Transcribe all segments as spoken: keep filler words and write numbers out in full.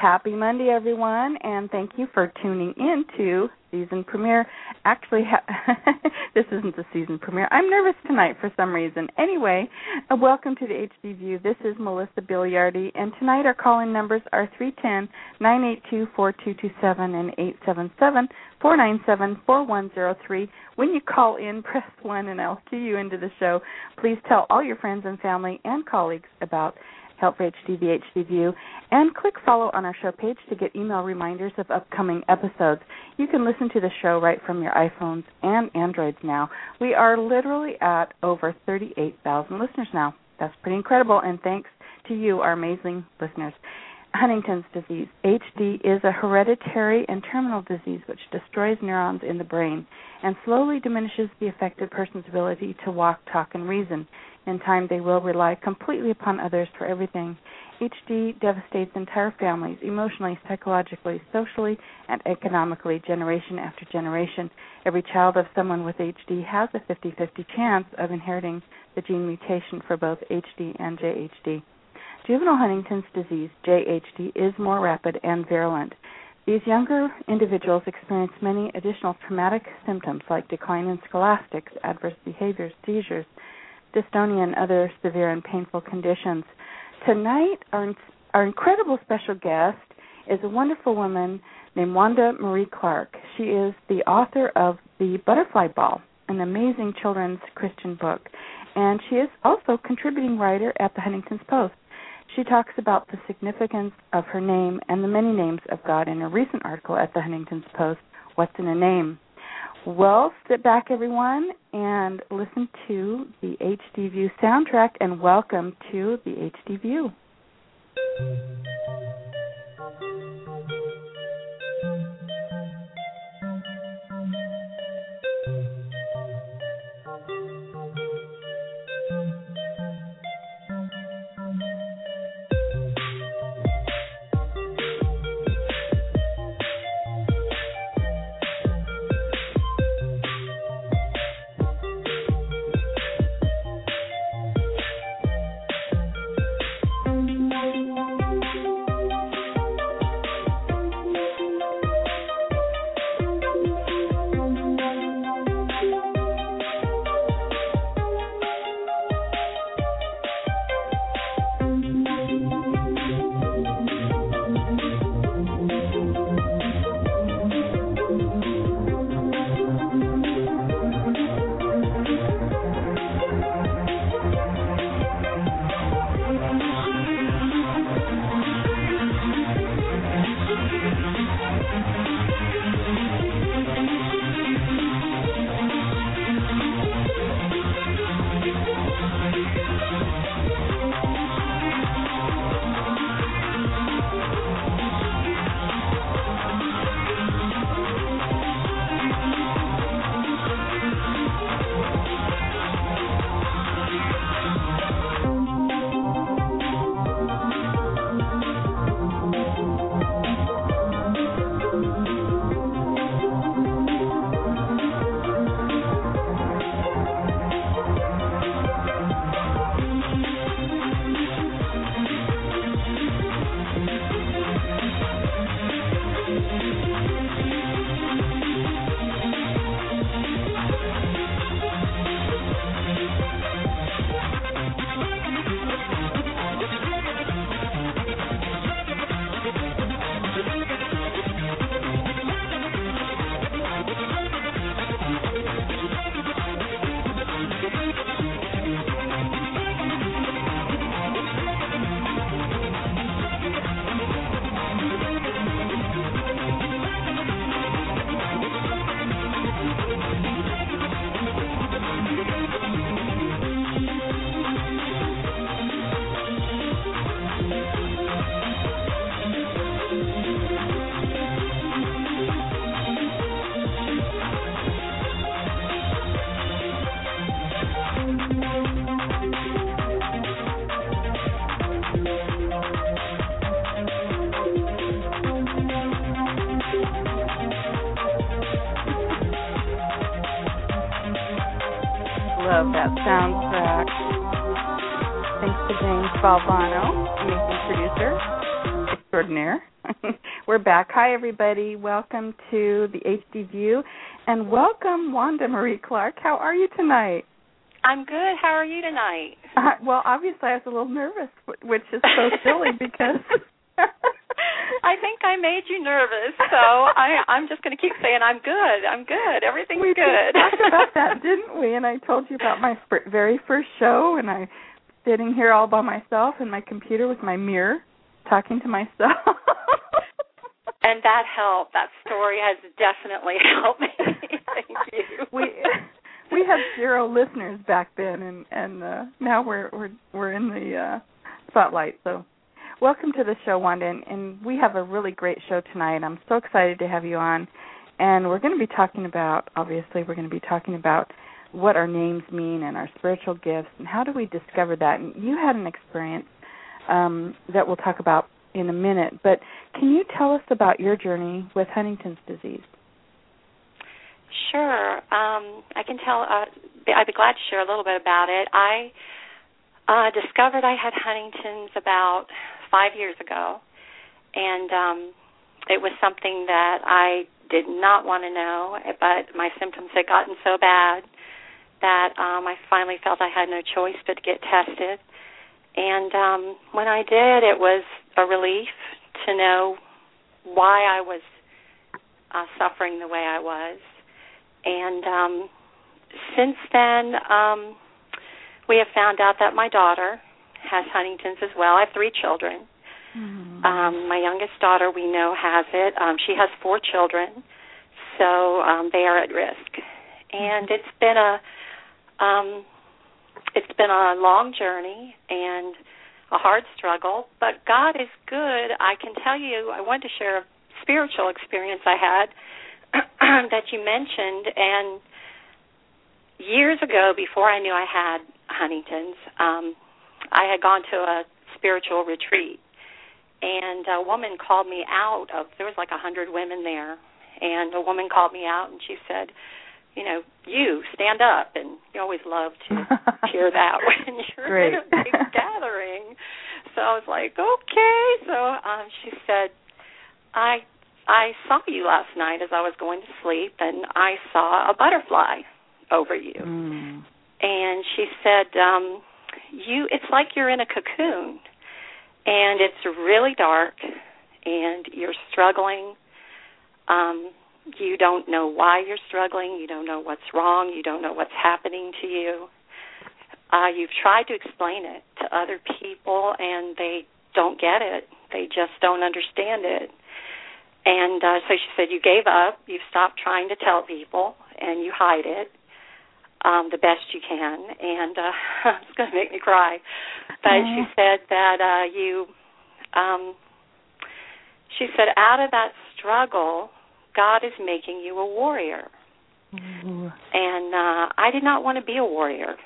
Happy Monday, everyone, and thank you for tuning in to season premiere. Actually, ha- this isn't the season premiere. I'm nervous tonight for some reason. Anyway, uh, welcome to the H D View. This is Melissa Biliardi, and tonight our call-in numbers are three one zero, nine eight two, four two two seven and eight seven seven, four nine seven, four one zero three. When you call in, press one, and I'll cue you into the show. Please tell all your friends and family and colleagues about Help for H D V, H D View, and click follow on our show page to get email reminders of upcoming episodes. You can listen to the show right from your iPhones and Androids now. We are literally at over thirty-eight thousand listeners now. That's pretty incredible, and thanks to you, our amazing listeners. Huntington's disease, H D, is a hereditary and terminal disease which destroys neurons in the brain and slowly diminishes the affected person's ability to walk, talk, and reason. In time, they will rely completely upon others for everything. H D devastates entire families, emotionally, psychologically, socially, and economically, generation after generation. Every child of someone with H D has a fifty-fifty chance of inheriting the gene mutation for both H D and J H D. Juvenile Huntington's disease, J H D, is more rapid and virulent. These younger individuals experience many additional traumatic symptoms like decline in scholastics, adverse behaviors, seizures, dystonia, and other severe and painful conditions. Tonight, our, our incredible special guest is a wonderful woman named Wanda Marie Clark. She is the author of The Butterfly Ball, an amazing children's Christian book, and she is also a contributing writer at the Huntington Post. She talks about the significance of her name and the many names of God in a recent article at the Huntington Post, What's in a Name? Well, sit back, everyone, and listen to the H D View soundtrack, and welcome to the H D View. Love that soundtrack. Thanks to James Balvano, amazing producer. extraordinaire. We're back. Hi, everybody. Welcome to the H D View, and welcome, Wanda Marie Clark. How are you tonight? I'm good. How are you tonight? Uh, well, obviously, I was a little nervous, which is so silly because I think I made you nervous, so I, I'm just going to keep saying I'm good. I'm good. Everything's we good. We talked about that, didn't we? And I told you about my very first show, and I sitting here all by myself in my computer with my mirror, talking to myself. And that helped. That story has definitely helped me. Thank you. We we had zero listeners back then, and and uh, now we're we're we're in the uh, spotlight. So, welcome to the show, Wanda, and, and we have a really great show tonight. I'm so excited to have you on, and we're going to be talking about. Obviously, we're going to be talking about what our names mean and our spiritual gifts, and how do we discover that. And you had an experience um, that we'll talk about in a minute, but can you tell us about your journey with Huntington's disease? Sure. Um, I can tell. Uh, I'd be glad to share a little bit about it. I uh, discovered I had Huntington's about five years ago, and um, it was something that I did not want to know, but my symptoms had gotten so bad that um, I finally felt I had no choice but to get tested. And um, when I did, it was a relief to know why I was uh, suffering the way I was. And um, since then, um, we have found out that my daughter has Huntington's as well. I have three children. Mm-hmm. Um, my youngest daughter, we know, has it. Um, she has four children, so um, they are at risk. And it's been a um, it's been a long journey and a hard struggle, but God is good. I can tell you, I wanted to share a spiritual experience I had that you mentioned, and years ago, before I knew I had Huntington's, um, I had gone to a spiritual retreat, and a woman called me out of, there was like a hundred women there, and a woman called me out, and she said, you know, you, stand up, and you always love to hear that when you're Great. in a big gathering. So I was like, okay. So um, she said, I I saw you last night as I was going to sleep, and I saw a butterfly over you. Mm. And she said, um, you, it's like you're in a cocoon, and it's really dark, and you're struggling. Um You don't know why you're struggling. You don't know what's wrong. You don't know what's happening to you. Uh, you've tried to explain it to other people, and they don't get it. They just don't understand it. And uh, so she said, you gave up. You've stopped trying to tell people, and you hide it um, the best you can. And uh, it's going to make me cry. But mm. she said that uh, you, um, she said, out of that struggle, God is making you a warrior. Ooh. And uh, I did not want to be a warrior.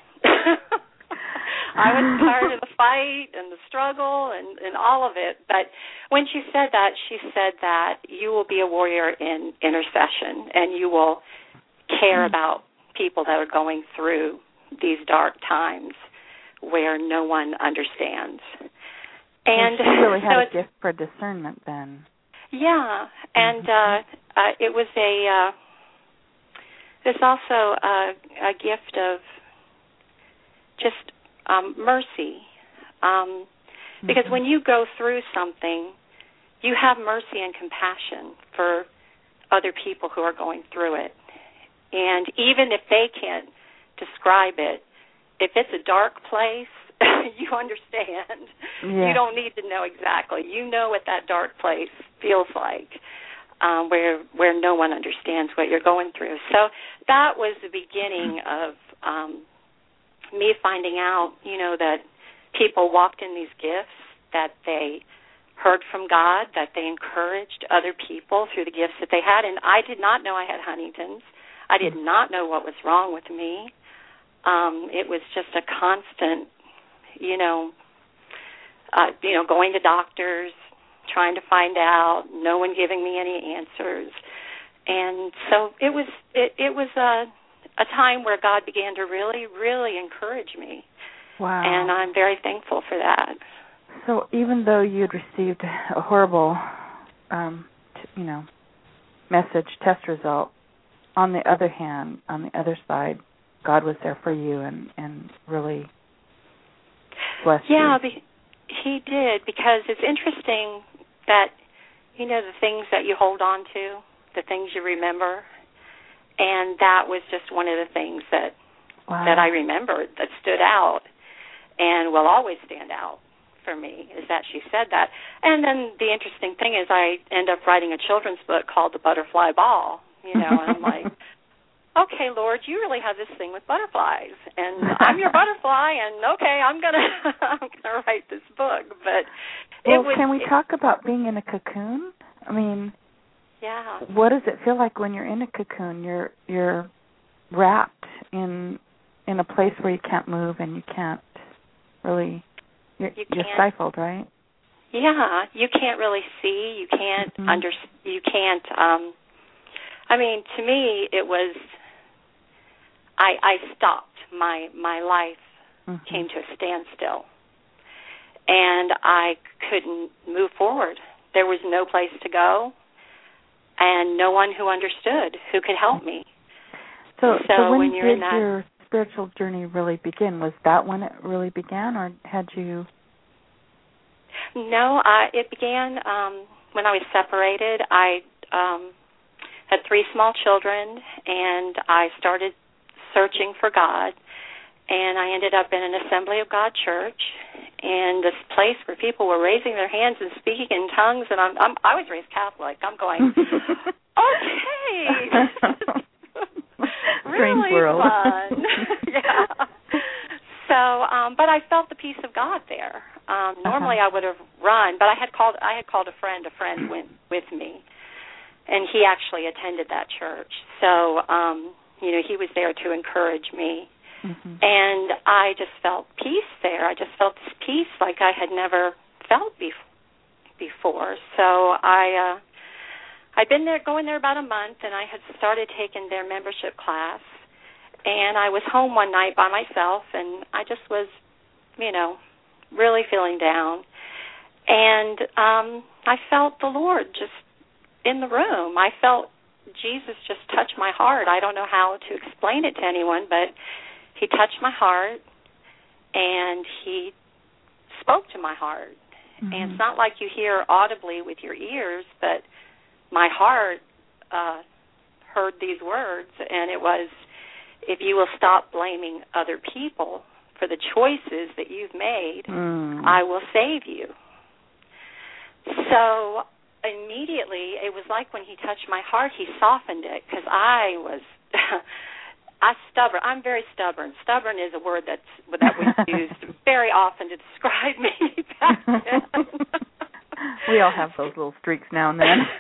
I was tired of the fight and the struggle and, and all of it. But when she said that, she said that you will be a warrior in intercession, and you will care mm. about people that are going through these dark times where no one understands. And so she really had so a gift for discernment then. Yeah, and uh, uh, it was a, uh, there's also a, a gift of just um, mercy, um, because mm-hmm. when you go through something, you have mercy and compassion for other people who are going through it. And even if they can't describe it, if it's a dark place, you understand. Yeah. You don't need to know exactly. You know what that dark place feels like, um, where where no one understands what you're going through. So that was the beginning of um, me finding out, you know, that people walked in these gifts, that they heard from God, that they encouraged other people through the gifts that they had. And I did not know I had Huntington's. I did not know what was wrong with me. Um, it was just a constant, you know, uh, you know, going to doctors, trying to find out, no one giving me any answers. And so it was it, it was a, a time where God began to really, really encourage me. Wow. And I'm very thankful for that. So even though you'd received a horrible, um, t- you know, message test result, on the other hand, on the other side, God was there for you and, and really blessed yeah, you. Yeah, He did, because it's interesting that, you know, the things that you hold on to, the things you remember, and that was just one of the things that wow. that I remembered that stood out and will always stand out for me, is that she said that. And then the interesting thing is I end up writing a children's book called The Butterfly Ball, you know, and I'm like, okay, Lord, you really have this thing with butterflies, and I'm your butterfly, and okay, I'm gonna I'm gonna write this book. But well, it was, can we it, talk about being in a cocoon? I mean, yeah. What does it feel like when you're in a cocoon? You're you're wrapped in in a place where you can't move and you can't really. You're, you you're can't, stifled, right? Yeah, you can't really see. You can't mm-hmm. under. You can't. Um, I mean, to me, it was. I I stopped. My my life mm-hmm. came to a standstill, and I couldn't move forward. There was no place to go, and no one who understood, who could help me. So, so, so when, when you're did in that, your spiritual journey really begin? Was that when it really began, or had you? No, I, it began um, when I was separated. I um, had three small children, and I started searching for God, and I ended up in an Assembly of God church, in this place where people were raising their hands and speaking in tongues, and I'm, I'm I was raised Catholic. I'm going, okay, really world. fun, yeah. So, um, but I felt the peace of God there. Um, normally, uh-huh. I would have run, but I had called. I had called a friend. A friend went with me, and he actually attended that church. So, um, you know, he was there to encourage me, mm-hmm. and I just felt peace there. I just felt this peace like I had never felt bef- before. So, I, uh, I'd been there, going there about a month, and I had started taking their membership class. And I was home one night by myself, and I just was, you know, really feeling down. And um, I felt the Lord just in the room. I felt Jesus just touch my heart. I don't know how to explain it to anyone, but he touched my heart, and he spoke to my heart. Mm-hmm. And it's not like you hear audibly with your ears, but my heart uh, heard these words, and it was, if you will stop blaming other people for the choices that you've made, mm. I will save you. So immediately, it was like when he touched my heart, he softened it, because I was, I stubborn. I'm very stubborn. Stubborn is a word that's that was used very often to describe me back then. We all have those little streaks now and then.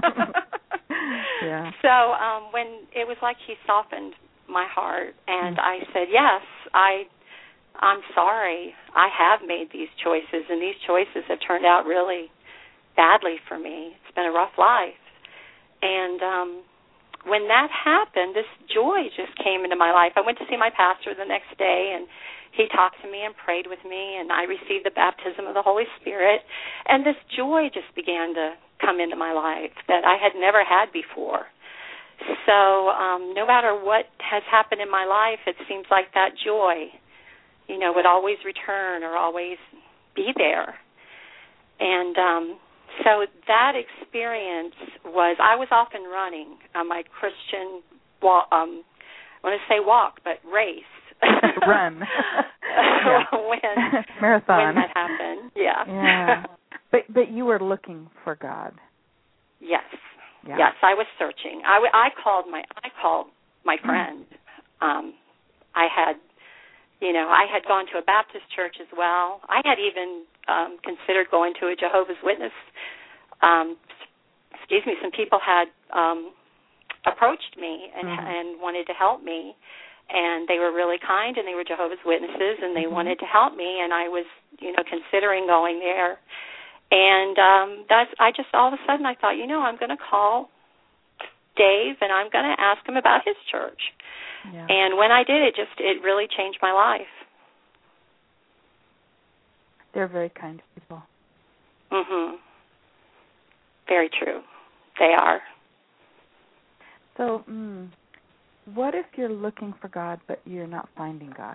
Yeah. So um, when it was like he softened my heart, and mm. I said, yes, I, I'm sorry. I have made these choices, and these choices have turned out really badly for me. It's been a rough life. And um, when that happened, this joy just came into my life. I went to see my pastor the next day, and he talked to me and prayed with me, and I received the baptism of the Holy Spirit, and this joy just began to come into my life that I had never had before. So um, no matter what has happened in my life, it seems like that joy, you know, would always return or always be there. And um, so that experience was, I was off and running on my Christian, walk, um, I want to say walk, but race. Run. when, Marathon. When that happened, yeah. Yeah. But, but you were looking for God. Yes. Yeah. Yes, I was searching. I, I called my I called my friend. Um, I had, you know, I had gone to a Baptist church as well. I had even um, considered going to a Jehovah's Witness. Um, excuse me. Some people had um, approached me and mm-hmm. and wanted to help me, and they were really kind, and they were Jehovah's Witnesses, and they mm-hmm. wanted to help me, and I was, you know, considering going there. And um, that's, I just, all of a sudden, I thought, you know, I'm going to call Dave, and I'm going to ask him about his church. Yeah. And when I did, it just, it really changed my life. They're very kind people. Mhm. Very true. They are. So, mm, what if you're looking for God but you're not finding God?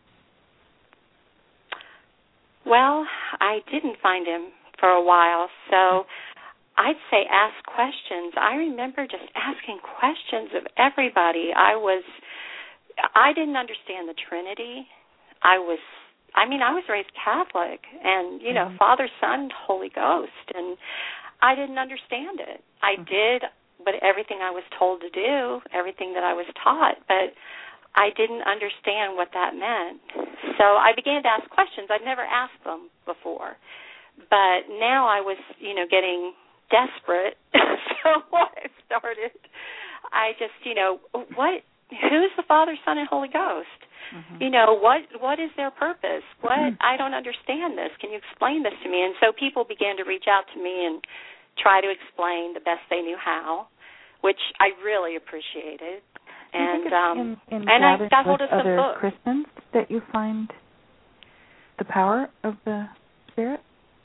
Well, I didn't find him for a while, so I'd say ask questions. I remember just asking questions of everybody. I was, I didn't understand the Trinity. I was, I mean, I was raised Catholic, and, you know, mm-hmm. Father, Son, Holy Ghost, and I didn't understand it. I mm-hmm. did but everything I was told to do, everything that I was taught, but I didn't understand what that meant. So I began to ask questions. I'd never asked them before. But now I was, you know, getting desperate. So I started, I just, you know, what, who's the Father, Son, and Holy Ghost? Mm-hmm. You know, what what is their purpose? What, mm-hmm. I don't understand this. Can you explain this to me? And so people began to reach out to me and try to explain the best they knew how, which I really appreciated. And um, in, in and I got hold of some other books. Christians that you find the power of the Spirit?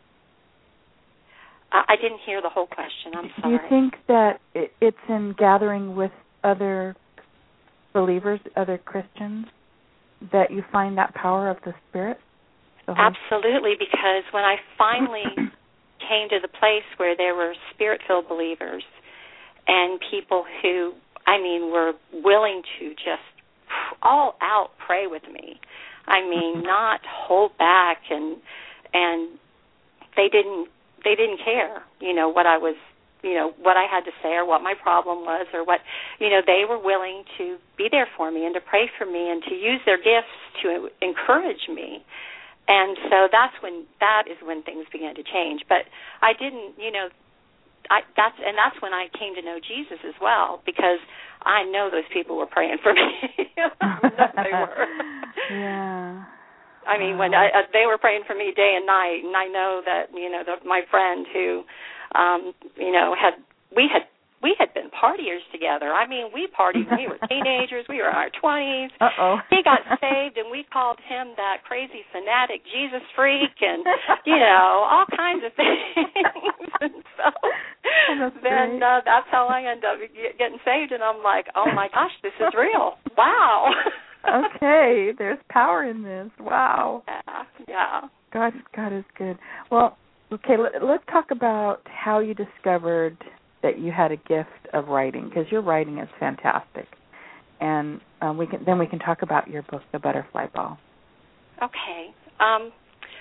I, I didn't hear the whole question. I'm sorry. Do you think that it, it's in gathering with other believers, other Christians, that you find that power of the Spirit? The Absolutely, because when I finally came to the place where there were Spirit-filled believers and people who, I mean, were willing to just all out pray with me. I mean, not hold back, and and they didn't they didn't care, you know, what I was, you know, what I had to say or what my problem was or what, you know, they were willing to be there for me and to pray for me and to use their gifts to encourage me. And so that's when that is when things began to change. But I didn't, you know, I that's and that's when I came to know Jesus as well, because I know those people were praying for me. I know they were. Yeah. I mean, when I, uh, they were praying for me day and night, and I know that, you know, the, my friend who, um, you know, had we had we had been partiers together. I mean, we partied when we were teenagers. We were in our twenties. Uh-oh. He got saved, and we called him that crazy fanatic Jesus freak, and you know, all kinds of things. And so that's then uh, that's how I ended up getting saved, and I'm like, oh my gosh, this is real! Wow. Okay, there's power in this. Wow. Yeah, yeah. God, God is good. Well, okay, let, let's talk about how you discovered that you had a gift of writing, because your writing is fantastic. And uh, we can then we can talk about your book, The Butterfly Ball. Okay. Um,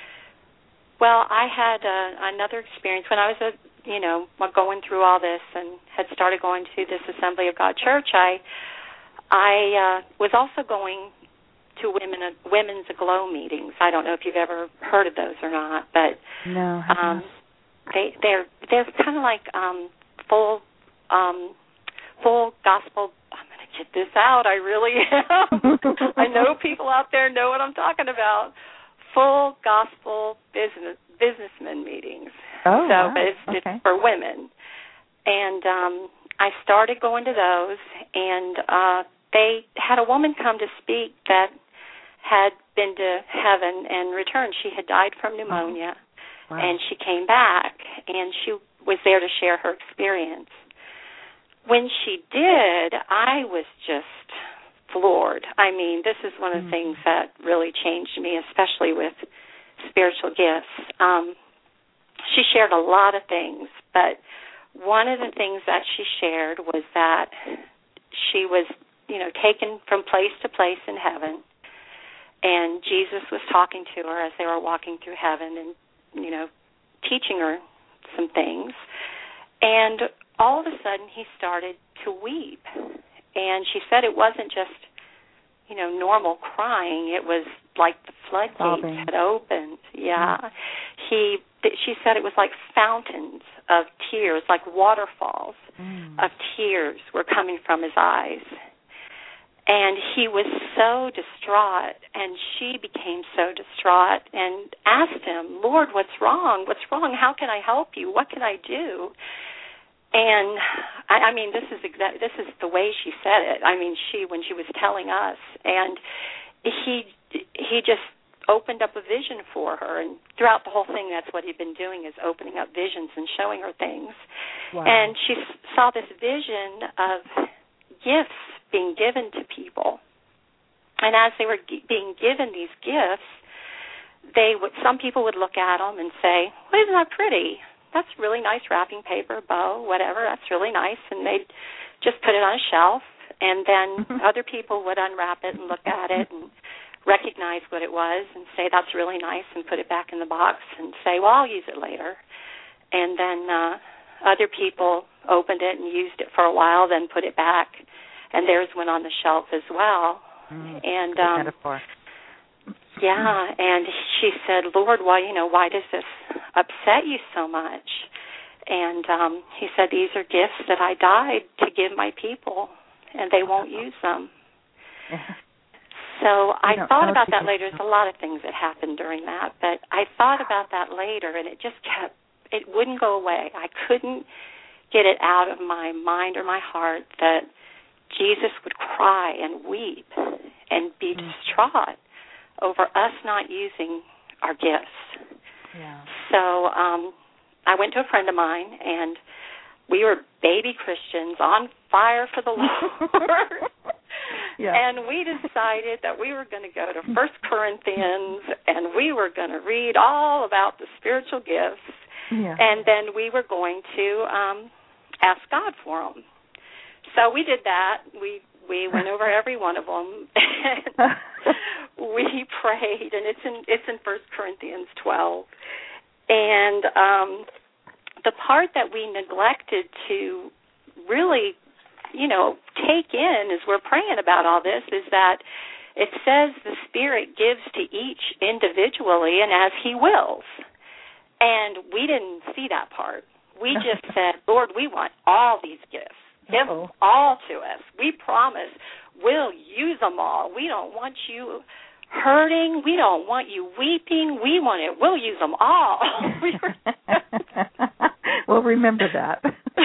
well, I had uh, another experience when I was, a, you know, going through all this and had started going to this Assembly of God church. I I uh, was also going to women women's aglow meetings. I don't know if you've ever heard of those or not, but no, um, they they're they're kind of like um, full um, full gospel. I'm going to get this out. I really am. I know people out there know what I'm talking about. Full gospel business businessmen meetings. Oh, so wow. but it's, okay. it's for women, and um, I started going to those, and uh, they had a woman come to speak that had been to heaven and returned. She had died from pneumonia, wow. and she came back, and she was there to share her experience. When she did, I was just floored. I mean, this is one of the things that really changed me, especially with spiritual gifts. Um, she shared a lot of things, but one of the things that she shared was that she was, you know, taken from place to place in heaven, and Jesus was talking to her as they were walking through heaven and, you know, teaching her some things. And all of a sudden he started to weep. And she said it wasn't just, you know, normal crying. It was like the floodgates Sobbing. had opened. Yeah. Mm. He, she said it was like fountains of tears, like waterfalls mm. of tears were coming from his eyes. And he was so distraught, and she became so distraught and asked him, Lord, what's wrong? What's wrong? How can I help you? What can I do? And I, I mean, this is exa- this is the way she said it. I mean, she when she was telling us, and he he just opened up a vision for her. And throughout the whole thing, that's what he'd been doing, is opening up visions and showing her things. Wow. And she saw this vision of gifts being given to people. And as they were g- being given these gifts, they would, some people would look at them and say, well, isn't that pretty? That's really nice wrapping paper, bow, whatever. That's really nice. And they'd just put it on a shelf. And then other people would unwrap it and look at it and recognize what it was and say, that's really nice, and put it back in the box and say, well, I'll use it later. And then uh, other people opened it and used it for a while, then put it back, and theirs went on the shelf as well. Mm, and um, metaphor. Yeah, and she said, Lord, why, you know, why does this upset you so much? And um, he said, these are gifts that I died to give my people, and they won't use them. Yeah. So I thought about that can... later. There's a lot of things that happened during that, but I thought about that later, and it just kept, it wouldn't go away. I couldn't get it out of my mind or my heart that Jesus would cry and weep and be mm. distraught over us not using our gifts. Yeah. So um, I went to a friend of mine, and we were baby Christians on fire for the Lord. Yeah. And we decided that we were going to go to First Corinthians, and we were going to read all about the spiritual gifts, yeah. and then we were going to um, ask God for them. So we did that. We we went over every one of them, and we prayed, and it's in it's in First Corinthians twelve. And um, the part that we neglected to really, you know, take in as we're praying about all this is that it says the Spirit gives to each individually and as He wills. And we didn't see that part. We just said, Lord, we want all these gifts. Give Uh-oh. them all to us. We promise we'll use them all. We don't want you hurting. We don't want you weeping. We want it. We'll use them all. We'll remember that.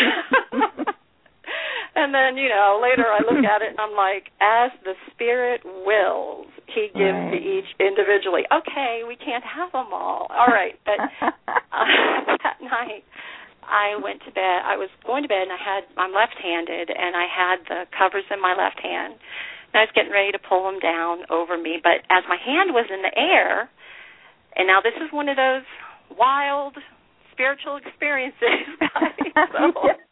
And then, you know, later I look at it and I'm like, as the Spirit wills, He gives right. to each individually. Okay, we can't have them all. All right, but uh, that night I went to bed. I was going to bed, and I had I'm left-handed, and I had the covers in my left hand. And I was getting ready to pull them down over me, but as my hand was in the air, and now this is one of those wild spiritual experiences, guys. So,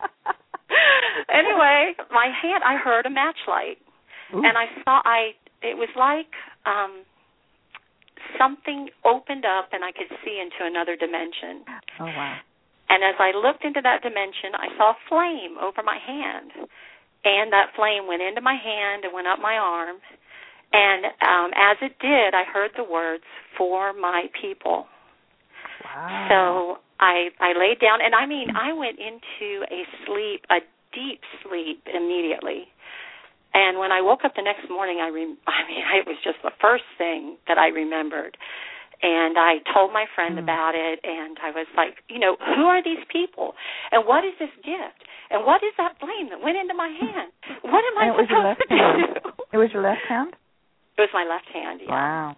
anyway, my hand, I heard a match light, Ooh. and I saw, I. it was like um, something opened up, and I could see into another dimension. Oh, wow. And as I looked into that dimension, I saw a flame over my hand, and that flame went into my hand and went up my arm, and um, as it did, I heard the words, for my people. Wow. So I I laid down, and I mean, I went into a sleep, a deep sleep immediately. And when I woke up the next morning, I, re- I mean, it was just the first thing that I remembered. And I told my friend mm. about it, and I was like, you know, who are these people? And what is this gift? And what is that flame that went into my hand? What am I supposed to do? It was your left hand? It was my left hand, yeah. Wow.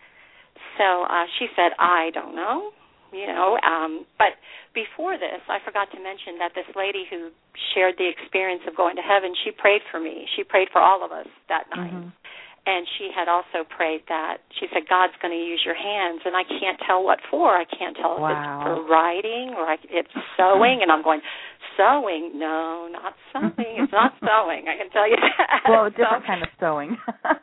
So uh, she said, I don't know. You know, um, but before this, I forgot to mention that this lady who shared the experience of going to heaven, she prayed for me. She prayed for all of us that night. Mm-hmm. And she had also prayed that, she said, God's going to use your hands, and I can't tell what for. I can't tell wow. if it's for writing or it's sewing. And I'm going, sewing? No, not sewing. It's not sewing. I can tell you that. Well, a different so, kind of sewing.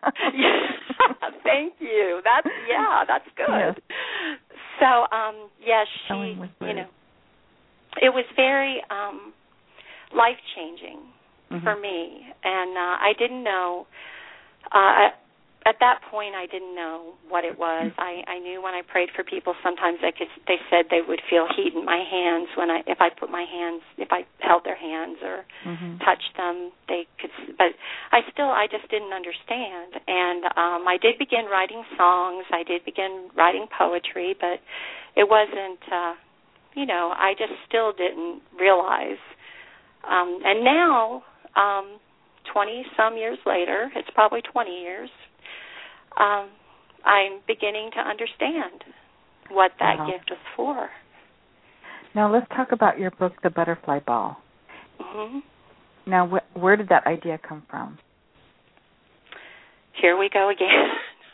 Yeah, thank you. That's, yeah, that's good. Yes. So, um, yeah, she, you know, it was very um, life-changing mm-hmm. for me. And uh, I didn't know, uh, at that point I didn't know what it was. I, I knew when I prayed for people, sometimes they could, they said they would feel heat in my hands when I, if I put my hands, if I held their hands or mm-hmm. touched them, they could, but I still, I just didn't understand. And um, I did begin writing songs. I did begin writing poetry, but it wasn't, uh, you know, I just still didn't realize. Um, and now, um, twenty-some years later, it's probably twenty years, um, I'm beginning to understand what that wow. gift was for. Now let's talk about your book, The Butterfly Ball. Mm-hmm. Now, wh- where did that idea come from? Here we go again.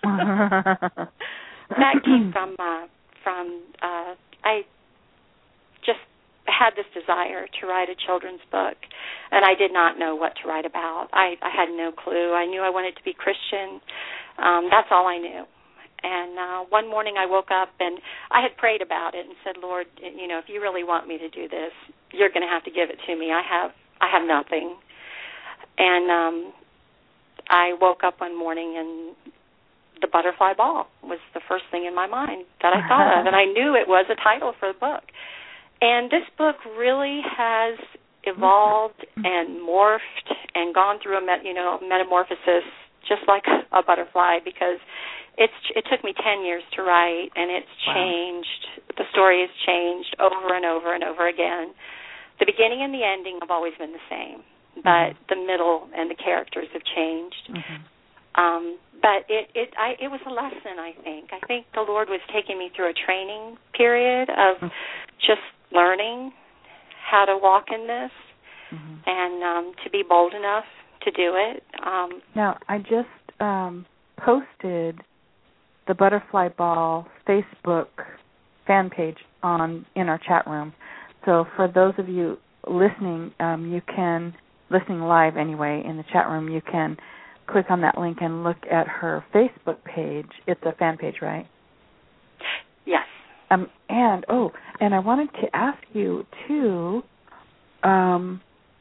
That came from uh, from uh, I just had this desire to write a children's book, and I did not know what to write about. I, I had no clue. I knew I wanted to be Christian. Um, that's all I knew. And uh, one morning I woke up and I had prayed about it and said, Lord, you know, if you really want me to do this, you're going to have to give it to me. I have I have nothing. And um, I woke up one morning and The Butterfly Ball was the first thing in my mind that I thought of, and I knew it was a title for the book. And this book really has evolved and morphed and gone through a met, you know metamorphosis, just like a butterfly, because it's it took me ten years to write, and it's wow. changed. The story has changed over and over and over again. The beginning and the ending have always been the same, but mm-hmm. the middle and the characters have changed. Mm-hmm. Um, but it it I, it was a lesson, I think. I think the Lord was taking me through a training period of mm-hmm. just learning how to walk in this mm-hmm. and um, to be bold enough to do it. Um, now, I just um, posted the Butterfly Ball Facebook fan page on in our chat room. So for those of you listening, um, you can, listening live anyway in the chat room, you can click on that link and look at her Facebook page. It's a fan page, right? Yes. Um, and, oh, and I wanted to ask you, too, um,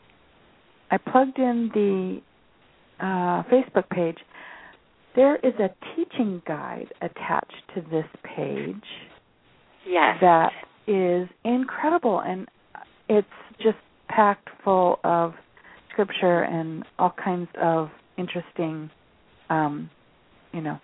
I plugged in the uh, Facebook page. There is a teaching guide attached to this page. Yes. That is incredible, and it's just packed full of scripture and all kinds of interesting, um, you know,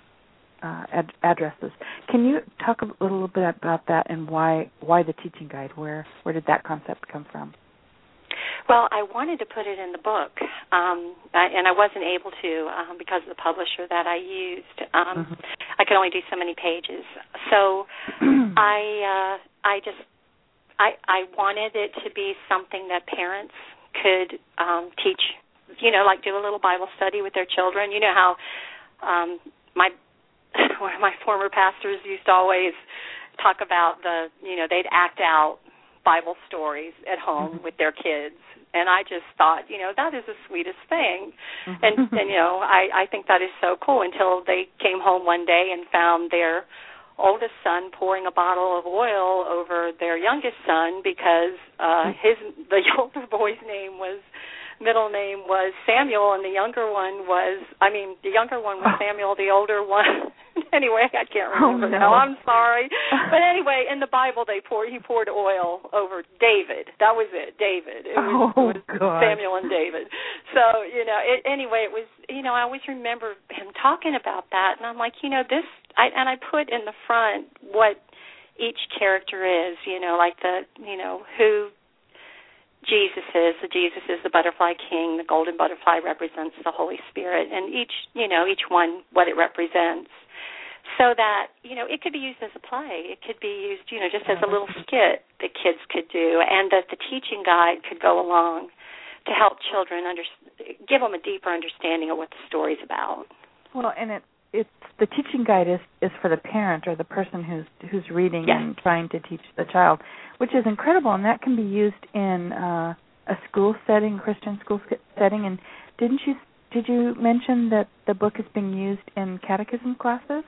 uh, ad- addresses. Can you talk a little bit about that and why why the teaching guide? Where where did that concept come from? Well, I wanted to put it in the book, um, I, and I wasn't able to um, because of the publisher that I used. Um, mm-hmm. I could only do so many pages, so I uh, I just I I wanted it to be something that parents could um, teach. You know, like do a little Bible study with their children. You know how um, my one of my former pastors used to always talk about the, you know, they'd act out Bible stories at home mm-hmm. with their kids. And I just thought, you know, that is the sweetest thing. Mm-hmm. And, and, you know, I, I think that is so cool until they came home one day and found their oldest son pouring a bottle of oil over their youngest son because uh, his the older boy's name was, middle name was Samuel, and the younger one was, I mean, the younger one was Samuel, the older one, anyway, I can't remember oh, no. now, I'm sorry. But anyway, in the Bible, they poured, he poured oil over David. That was it, David. It was, oh, it was Samuel and David. So, you know, it, anyway, it was, you know, I always remember him talking about that, and I'm like, you know, this, I, and I put in the front what each character is, you know, like the, you know, who Jesus is. The Jesus is the butterfly king. The golden butterfly represents the Holy Spirit, and each, you know, each one what it represents, so that, you know, it could be used as a play. It could be used, you know, just as a little skit that kids could do, and that the teaching guide could go along to help children under, give them a deeper understanding of what the story's about. Well, and it it's the teaching guide is, is for the parent or the person who's who's reading yes. and trying to teach the child, which is incredible, and that can be used in uh, a school setting, Christian school setting. And didn't you did you mention that the book is being used in catechism classes?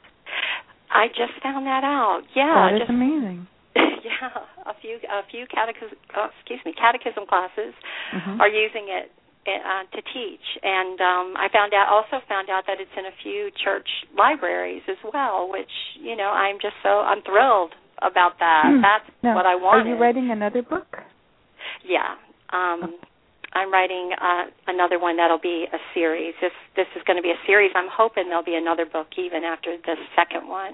I just found that out. Yeah, that is just, amazing. Yeah, a few a few catechism uh, excuse me catechism classes mm-hmm. are using it. Uh, to teach, and um, I found out also found out that it's in a few church libraries as well, which, you know, I'm just so I'm thrilled about that. Mm. That's now, what I wanted. Are you writing another book? Yeah, um, oh. I'm writing uh, another one that'll be a series. This this is going to be a series. I'm hoping there'll be another book even after the second one.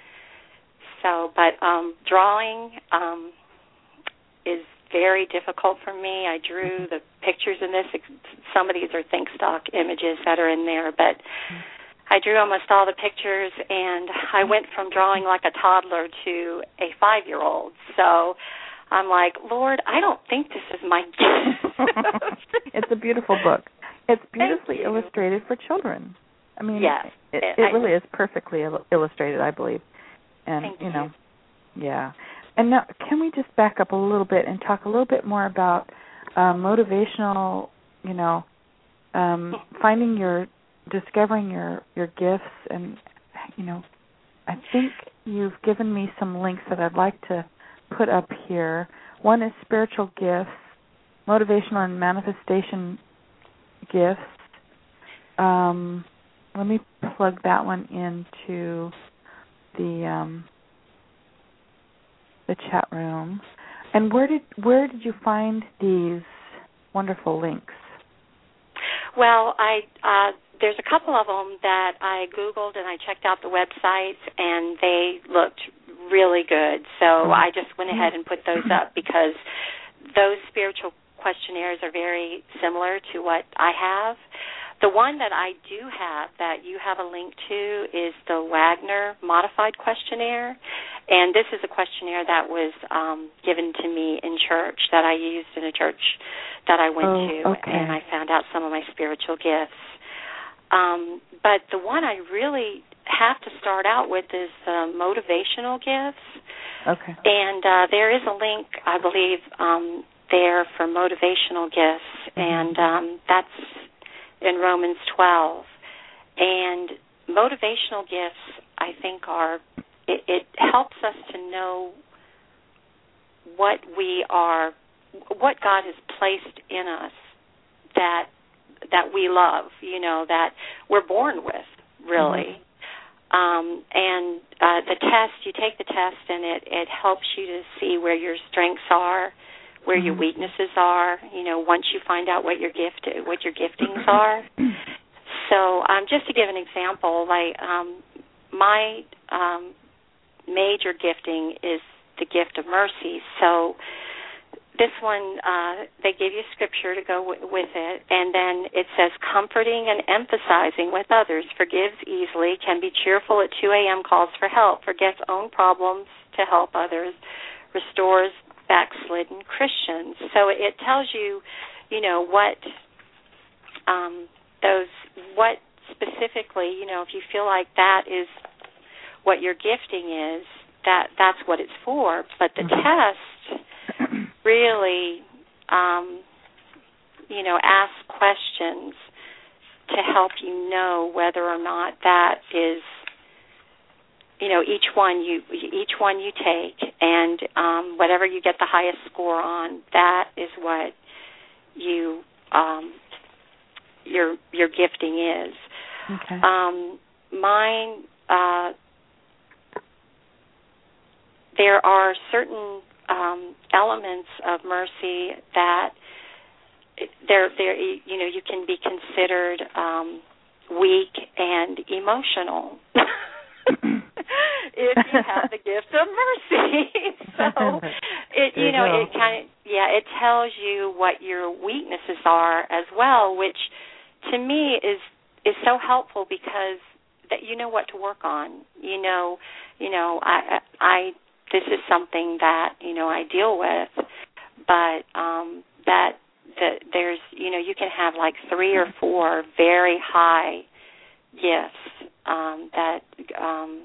So, but um, drawing um, is very difficult for me. I drew the pictures in this. Some of these are think stock images that are in there, but I drew almost all the pictures, and I went from drawing like a toddler to a five-year-old. So I'm like, Lord, I don't think this is my gift. It's a beautiful book. It's beautifully illustrated for children. I mean, yes, it, it, it really is perfectly il- illustrated, I believe. And, Thank you know, you. yeah. And now, can we just back up a little bit and talk a little bit more about uh, motivational, you know, um, finding your, discovering your, your gifts, and, you know, I think you've given me some links that I'd like to put up here. One is spiritual gifts, motivational and manifestation gifts. Um, let me plug that one into the um, the chat room. And where did where did you find these wonderful links? Well, I uh, there's a couple of them that I Googled and I checked out the websites, and they looked really good. So mm-hmm. I just went ahead and put those up because those spiritual questionnaires are very similar to what I have. The one that I do have that you have a link to is the Wagner Modified Questionnaire, and this is a questionnaire that was um, given to me in church that I used in a church that I went oh, to, okay. and I found out some of my spiritual gifts. Um, but the one I really have to start out with is uh, motivational gifts. Okay. And uh, there is a link, I believe, um, there for motivational gifts, mm-hmm. and um, that's in Romans twelve. And motivational gifts, I think, are, it, it helps us to know what we are, what God has placed in us that that we love, you know, that we're born with, really. Mm-hmm. Um, and uh, the test, you take the test, and it, it helps you to see where your strengths are, where mm-hmm. your weaknesses are, you know, once you find out what your gift, what your giftings are. So um, just to give an example, like um, my um, major gifting is the gift of mercy. So this one, uh, they give you scripture to go w- with it, and then it says, comforting and emphasizing with others, forgives easily, can be cheerful at two a.m., calls for help, forgets own problems to help others, restores backslidden Christians. So it tells you, you know, what um, those, what specifically, you know, if you feel like that is what your gifting is, that that's what it's for. But the mm-hmm. test really, um, you know, ask questions to help you know whether or not that is, you know, each one you each one you take, and um, whatever you get the highest score on, that is what you um, your your gifting is. Okay. Um, mine, uh, there are certain um, elements of mercy that there, there, you know, you can be considered um, weak and emotional if you have the gift of mercy. So, it, you know, it kind of, yeah, it tells you what your weaknesses are as well, which to me is is so helpful because that you know what to work on. You know, you know, I, I, this is something that you know I deal with, but um, that that there's, you know, you can have like three or four very high gifts um, that um,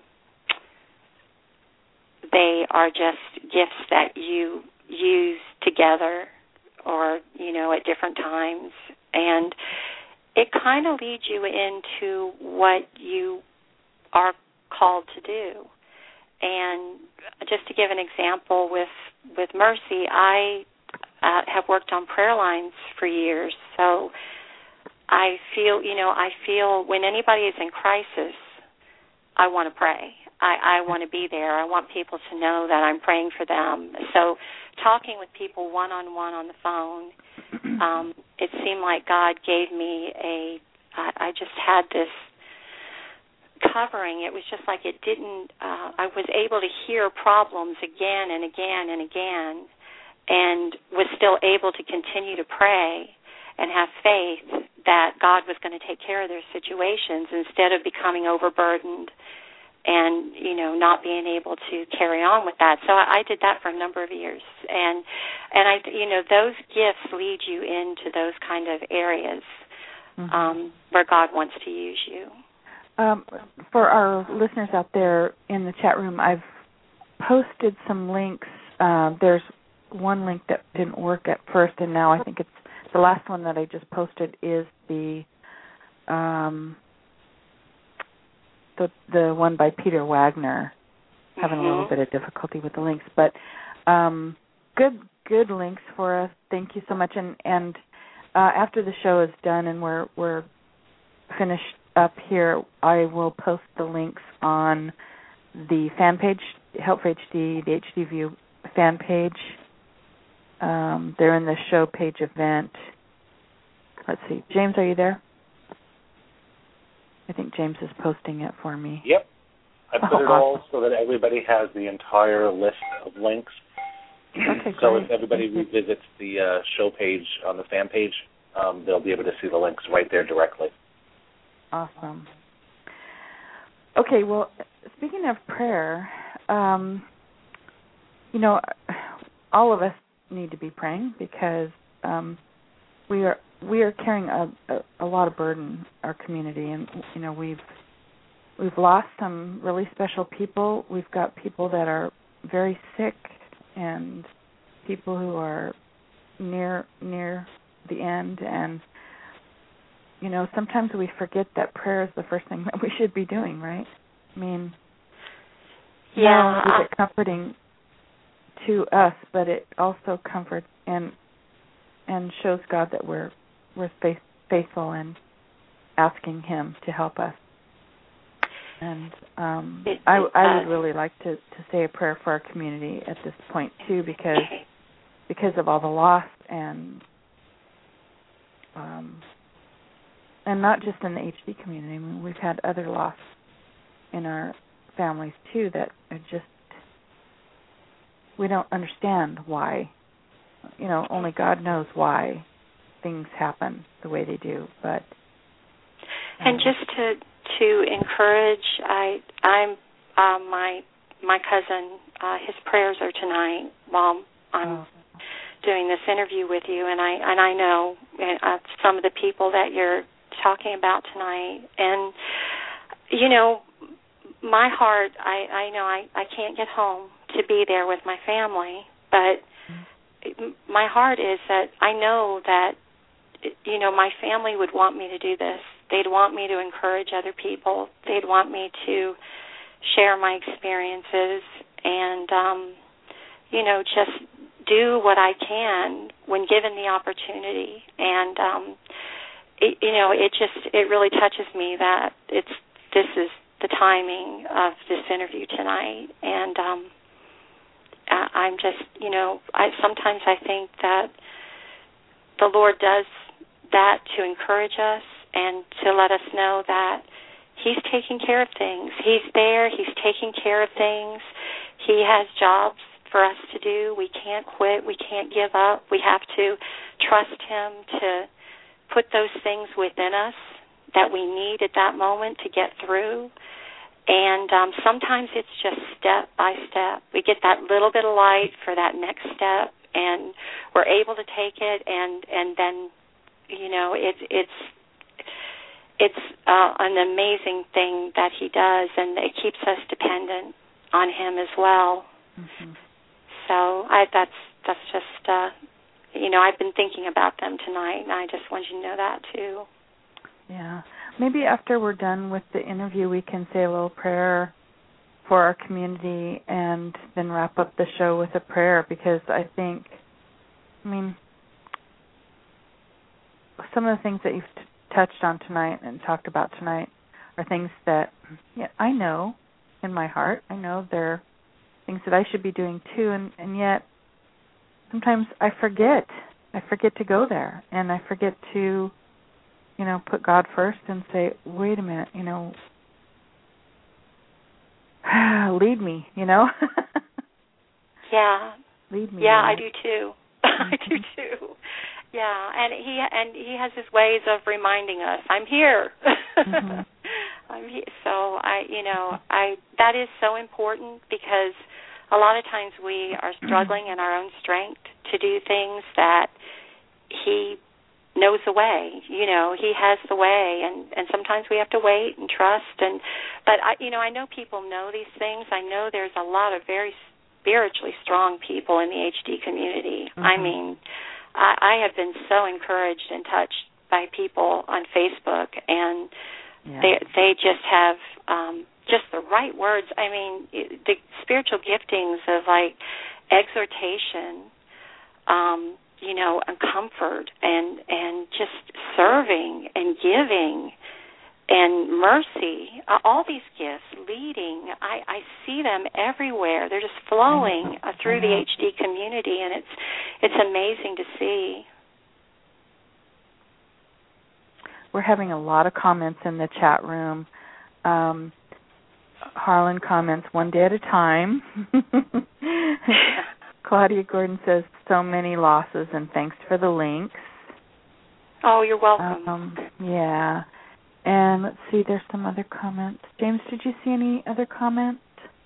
they are just gifts that you use together or, you know, at different times. And it kind of leads you into what you are called to do. And just to give an example with, with Mercy, I uh, have worked on prayer lines for years. So I feel, you know, I feel when anybody is in crisis, I want to pray. I, I want to be there. I want people to know that I'm praying for them. So talking with people one-on-one on the phone, um, it seemed like God gave me a, I, I just had this covering. It was just like it didn't, uh, I was able to hear problems again and again and again and was still able to continue to pray and have faith that God was going to take care of their situations instead of becoming overburdened and, you know, not being able to carry on with that. So I, I did that for a number of years. And, and I, you know, those gifts lead you into those kind of areas mm-hmm. um, where God wants to use you. Um, for our listeners out there in the chat room, I've posted some links. Uh, there's one link that didn't work at first, and now I think it's the last one that I just posted is the um, the the one by Peter Wagner. Mm-hmm. Having a little bit of difficulty with the links, but um, good good links for us. Thank you so much. And and uh, after the show is done and we're we're finished up here, I will post the links on the fan page, Help for H D, the H D View fan page. Um, they're in the show page event. Let's see. James, are you there? I think James is posting it for me. Yep. I put oh, it awesome. all so that everybody has the entire list of links. Okay, so great. if everybody revisits the uh, show page on the fan page, um, they'll be able to see the links right there directly. Awesome. Okay, well, speaking of prayer, um, you know, all of us need to be praying because um, we are we are carrying a, a, a lot of burden, our community, and you know we've we've lost some really special people. We've got people that are very sick and people who are near near the end, and you know sometimes we forget that prayer is the first thing that we should be doing, right? I mean, yeah, not only is it comforting to us, but it also comforts and and shows God that we're we're faith, faithful and asking Him to help us. And um, it, I, it I would really like to, to say a prayer for our community at this point too, because because of all the loss and um, and not just in the H D community. I mean, we've had other loss in our families too that are just, we don't understand why. You know, only God knows why things happen the way they do. But um, and just to to encourage, I I'm um, my my cousin. Uh, his prayers are tonight while I'm oh. doing this interview with you, and I and I know uh, some of the people that you're talking about tonight, and you know, my heart. I I know I I can't get home to be there with my family, but my heart is that I know that, you know, my family would want me to do this. They'd want me to encourage other people. They'd want me to share my experiences and, um, you know, just do what I can when given the opportunity. And, um, it, you know, it just, it really touches me that it's, this is the timing of this interview tonight. And, um, I'm just, you know, I sometimes I think that the Lord does that to encourage us and to let us know that He's taking care of things. He's there. He's taking care of things. He has jobs for us to do. We can't quit. We can't give up. We have to trust Him to put those things within us that we need at that moment to get through. And um, sometimes it's just step by step. We get that little bit of light for that next step, and we're able to take it, and, and then, you know, it, it's it's uh, an amazing thing that He does, and it keeps us dependent on Him as well. Mm-hmm. So I, that's that's just, uh, you know, I've been thinking about them tonight, and I just want you to know that too. Yeah. Maybe after we're done with the interview, we can say a little prayer for our community and then wrap up the show with a prayer, because I think, I mean, some of the things that you've t- touched on tonight and talked about tonight are things that yeah, I know in my heart. I know they're things that I should be doing too, and, and yet sometimes I forget. I forget to go there, and I forget to, you know, put God first and say, wait a minute, you know, lead me, you know. yeah. Lead me. Yeah, Lord. I do too. I do too. Yeah, and he and he has his ways of reminding us, I'm here. Mm-hmm. I'm here. So I, you know, I that is so important because a lot of times we are struggling in our own strength to do things that he knows the way. You know, he has the way, and, and sometimes we have to wait and trust. And but I, you know, I know people know these things. I know there's a lot of very spiritually strong people in the H D community. Mm-hmm. I mean, I, I have been so encouraged and touched by people on Facebook, and yeah. they they just have um, just the right words. I mean, the spiritual giftings of like exhortation, um, you know, and comfort, and and just serving and giving and mercy, uh, all these gifts, leading, I, I see them everywhere. They're just flowing uh, through the H D community, and it's it's amazing to see. We're having a lot of comments in the chat room. Um, Harlan comments, one day at a time. Claudia Gordon says, so many losses, and thanks for the links. Oh, you're welcome. Um, yeah. And let's see, there's some other comments. James, did you see any other comments?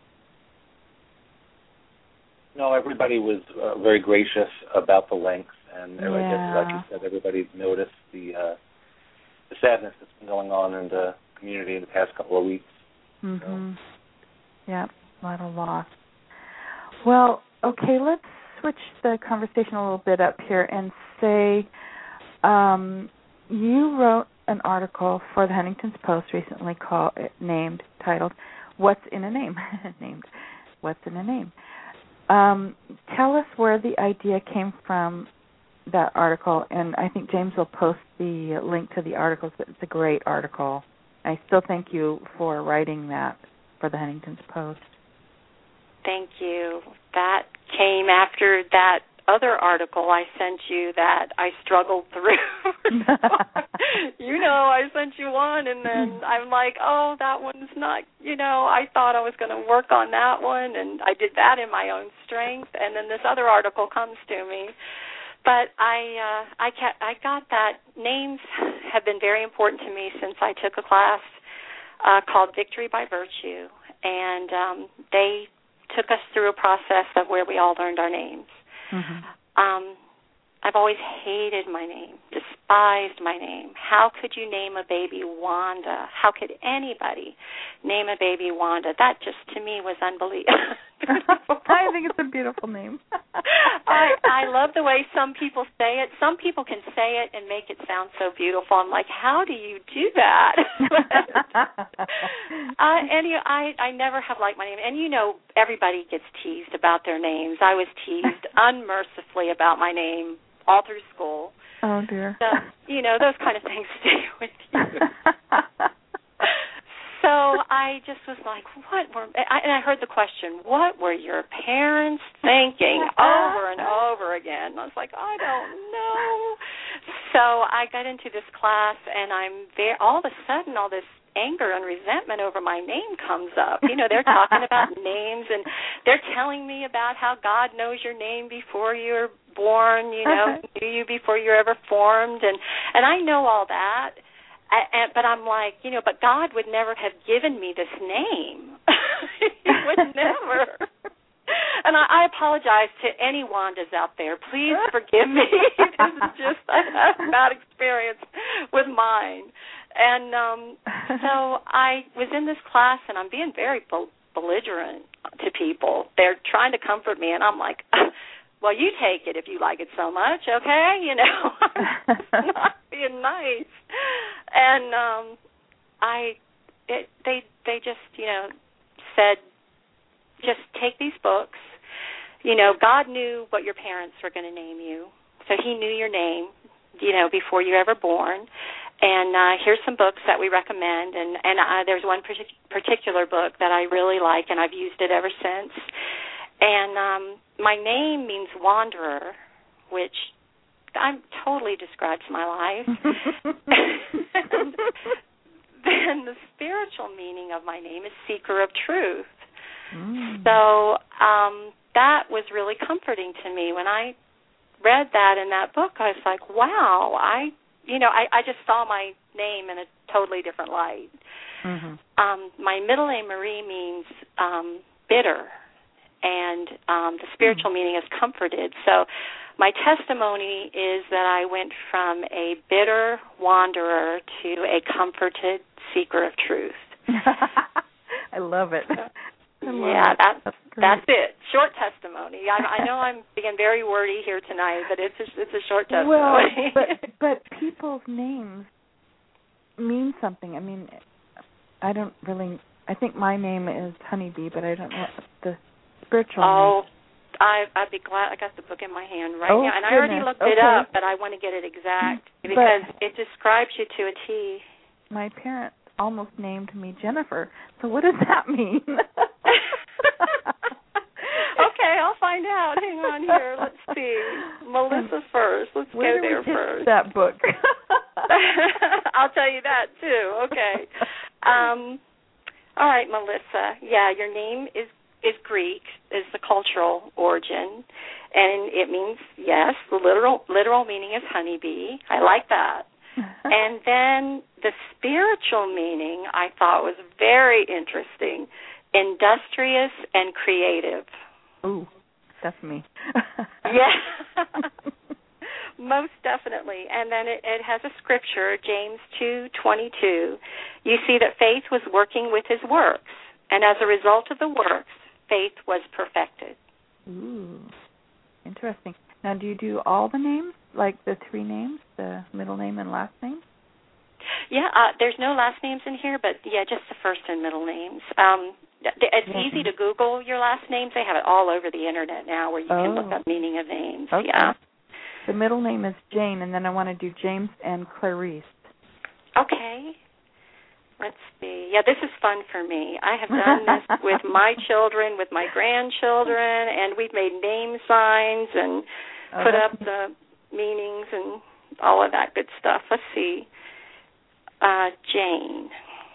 No, everybody was uh, very gracious about the links, and yeah. I guess, like you said, everybody noticed the uh, the sadness that's been going on in the community in the past couple of weeks. Mm-hmm. So. Yeah, a lot of loss. Well, okay, let's switch the conversation a little bit up here and say um, you wrote an article for the Huntington's Post recently called, named, titled, What's in a Name? named, What's in a Name? Um, tell us where the idea came from, that article, and I think James will post the link to the article. It's a great article. I still thank you for writing that for the Huntington's Post. Thank you. That came after that other article I sent you that I struggled through. You know, I sent you one, and then I'm like, oh, that one's not, you know, I thought I was going to work on that one, and I did that in my own strength, and then this other article comes to me. But I, uh, I, ca- I got that. Names have been very important to me since I took a class uh, called Victory by Virtue, and um, they took us through a process of where we all learned our names. Mm-hmm. Um, I've always hated my name, despised my name. How could you name a baby Wanda? How could anybody name a baby Wanda? That just, to me, was unbelievable. I think it's a beautiful name. I, I love the way some people say it. Some people can say it and make it sound so beautiful. I'm like, how do you do that? uh, and you, I, I never have liked my name. And, you know, everybody gets teased about their names. I was teased unmercifully about my name all through school. Oh, dear. So, you know, those kind of things stay with you. So I just was like, what were, I, and I heard the question, what were your parents thinking, over and over again? And I was like, I don't know. So I got into this class, and I'm there, all of a sudden, all this anger and resentment over my name comes up. You know, they're talking about names, and they're telling me about how God knows your name before you're born, you know, knew you before you're ever formed, and, and I know all that. I, and, but I'm like, you know, but God would never have given me this name. He would never. And I, I apologize to any Wandas out there. Please forgive me. This is just a bad experience with mine. And um, so I was in this class, and I'm being very bel- belligerent to people. They're trying to comfort me, and I'm like, well, you take it if you like it so much, okay? You know, I'm not being nice. And um, I, it, they, they just, you know, said, just take these books. You know, God knew what your parents were going to name you, so He knew your name, you know, before you were ever born. And uh, here's some books that we recommend, and and uh, there's one partic- particular book that I really like, and I've used it ever since. And um, my name means wanderer, which I'm totally describes my life. And then the spiritual meaning of my name is seeker of truth. Mm. So um, that was really comforting to me when I read that in that book, I was like, wow, I, you know, I, I just saw my name in a totally different light. Mm-hmm. Um, my middle name, Marie, means um, bitter, and um, the spiritual mm-hmm. meaning is comforted. So my testimony is that I went from a bitter wanderer to a comforted seeker of truth. I love it. I love yeah, it. That, that's, that's it. Short testimony. I, I know I'm being very wordy here tonight, but it's a, it's a short testimony. Well, but, but people's names mean something. I mean, I don't really, I think my name is Honeybee, but I don't know what the spiritual oh, name. I, I'd be glad. I got the book in my hand right oh, now, and goodness. I already looked okay. it up, but I want to get it exact because but it describes you to a T. My parents almost named me Jennifer, so what does that mean? Okay, I'll find out. Hang on here. Let's see. Melissa first. Let's Where go there do we first. Get that book. I'll tell you that too. Okay. Um, all right, Melissa. Yeah, your name is is Greek, is the cultural origin, and it means, yes, the literal literal meaning is honeybee. I like that. And then the spiritual meaning I thought was very interesting, industrious and creative. Ooh, that's me. Yeah, most definitely. And then it, it has a scripture, James two twenty-two. You see that faith was working with his works, and as a result of the works, faith was perfected. Ooh, interesting. Now, do you do all the names, like the three names, the middle name and last name? Yeah, uh, there's no last names in here, but, yeah, just the first and middle names. Um, it's yeah. easy to Google your last names. They have it all over the Internet now where you oh. can look up meaning of names. Okay. Yeah. The middle name is Jane, and then I want to do James and Clarice. Okay. Let's see. Yeah, this is fun for me. I have done this with my children, with my grandchildren, and we've made name signs and oh, put up the meanings and all of that good stuff. Let's see. Uh, Jane.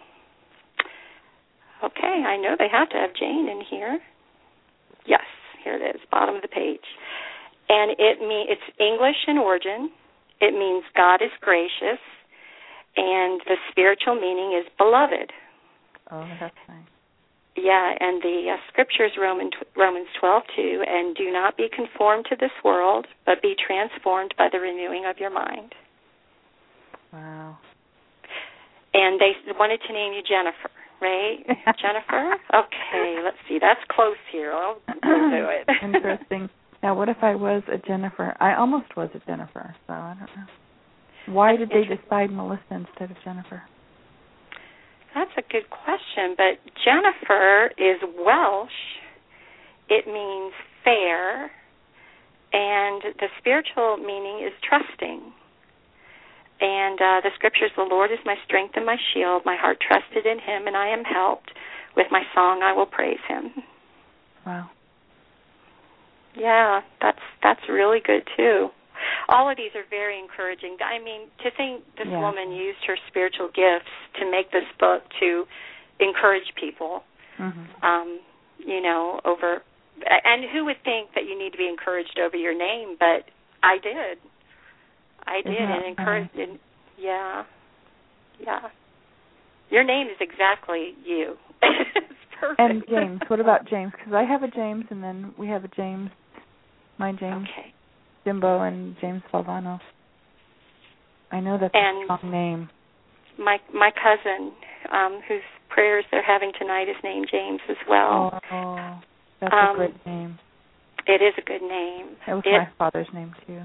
Okay, I know they have to have Jane in here. Yes, here it is, bottom of the page. And it mean it's English in origin. It means God is gracious, and the spiritual meaning is beloved. Oh, that's nice. Yeah, and the uh, scripture is Roman, Romans twelve two, and do not be conformed to this world, but be transformed by the renewing of your mind. Wow. And they wanted to name you Jennifer, right? Jennifer? Okay, let's see. That's close here. I'll do it. Interesting. Now, what if I was a Jennifer? I almost was a Jennifer, so I don't know. Why did they decide Melissa instead of Jennifer? That's a good question, but Jennifer is Welsh. It means fair, and the spiritual meaning is trusting. And uh, the scriptures, the Lord is my strength and my shield. My heart trusted in him, and I am helped. With my song I will praise him. Wow. Yeah, that's that's really good, too. All of these are very encouraging. I mean, to think this yeah. woman used her spiritual gifts to make this book to encourage people, mm-hmm. um, you know, over, and who would think that you need to be encouraged over your name, but I did. I did, and encouraged, and, yeah, yeah. Your name is exactly you. It's perfect. And James, what about James? Because I have a James, and then we have a James, my James. Okay. Jimbo and James Falvano. I know that's and a strong name. My my cousin, um, whose prayers they're having tonight, is named James as well. Oh, that's um, a great name. It is a good name. That was it, my father's name too.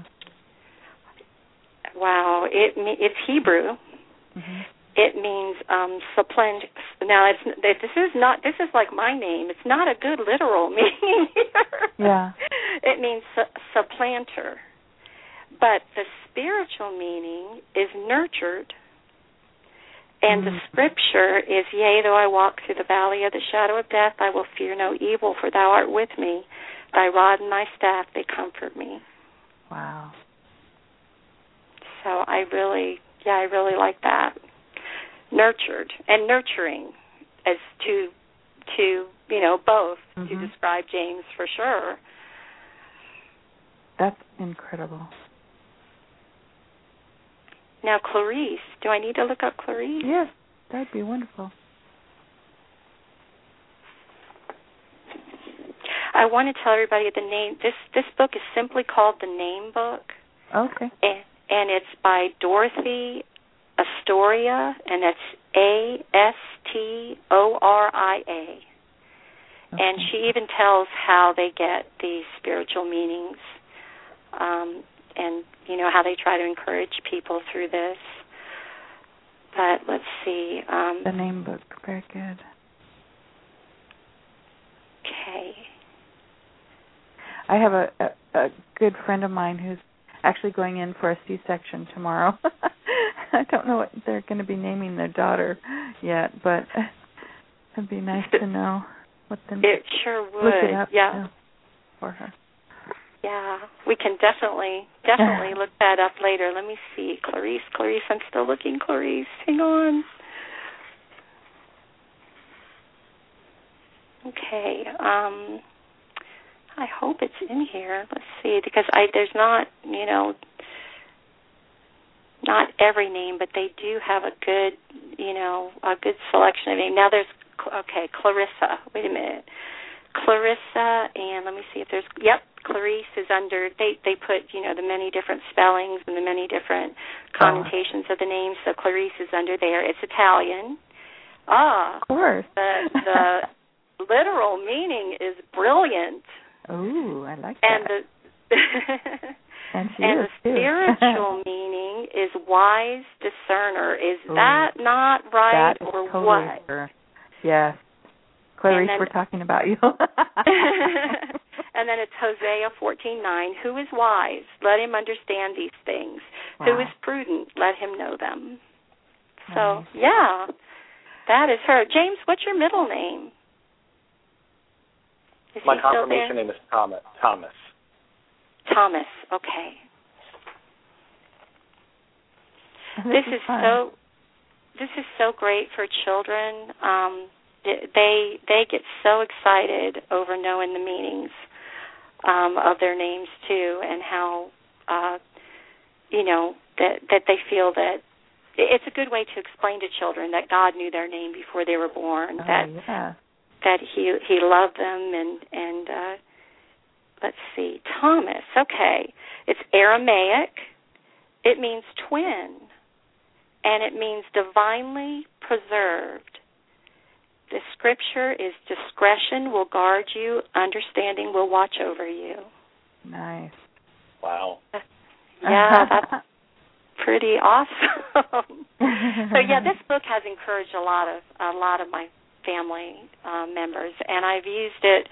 Wow, it it's Hebrew. Mm-hmm. It means um, supplant. Now, it's this is not this is like my name. It's not a good literal meaning here. Yeah. It means su- supplanter, but the spiritual meaning is nurtured. And mm-hmm. the scripture is, yea, though I walk through the valley of the shadow of death, I will fear no evil, for thou art with me. Thy rod and thy staff, they comfort me. Wow. So I really, yeah, I really like that. Nurtured and nurturing as to, to you know, both mm-hmm. to describe James for sure. That's Incredible. Now, Clarice. Do I need to look up Clarice? Yes, that'd be wonderful. I want to tell everybody the name. This this book is simply called The Name Book. Okay. And, and it's by Dorothy Astoria, and that's A S T O R I A. Okay. And she even tells how they get these spiritual meanings, um, and, you know, how they try to encourage people through this. But let's see. Um, the Name Book, very good. Okay. I have a, a, a good friend of mine who's actually going in for a C-section tomorrow. I don't know what they're going to be naming their daughter yet, but it'd be nice to know what the It sure would. Look it up, yeah. you know, for her. Yeah, we can definitely, definitely look that up later. Let me see. Clarice, Clarice, I'm still looking. Clarice, hang on. Okay. Um, I hope it's in here. Let's see, because I there's not, you know, not every name, but they do have a good, you know, a good selection of names. Now there's, okay, Clarissa. Wait a minute. Clarissa, and let me see if there's, yep, Clarice is under, they, they put, you know, the many different spellings and the many different connotations oh. of the names, so Clarice is under there. It's Italian. Ah. Of course. The, the literal meaning is brilliant. Ooh, I like and that. The and she and is the too. spiritual meaning is wise discerner. Is Ooh, that not right, that is or totally what? Her. Yes. Clarice, then, we're talking about you. And then it's Hosea fourteen nine. Who is wise? Let him understand these things. Wow. Who is prudent? Let him know them. So, nice. yeah, that is her. James, what's your middle name? Is My confirmation name is Thomas. Thomas. Thomas. Okay. This, this is, is fun. so. This is so great for children. Um, they they get so excited over knowing the meanings um, of their names too, and how uh, you know that that they feel that it's a good way to explain to children that God knew their name before they were born. Oh, that yeah. that he he loved them, and and uh, let's see, Thomas. Okay, it's Aramaic. It means twin, and it means divinely preserved. The scripture is discretion will guard you, understanding will watch over you. Nice. Wow. Yeah, that's pretty awesome. So yeah, this book has encouraged a lot of a lot of my family uh, members, and I've used it.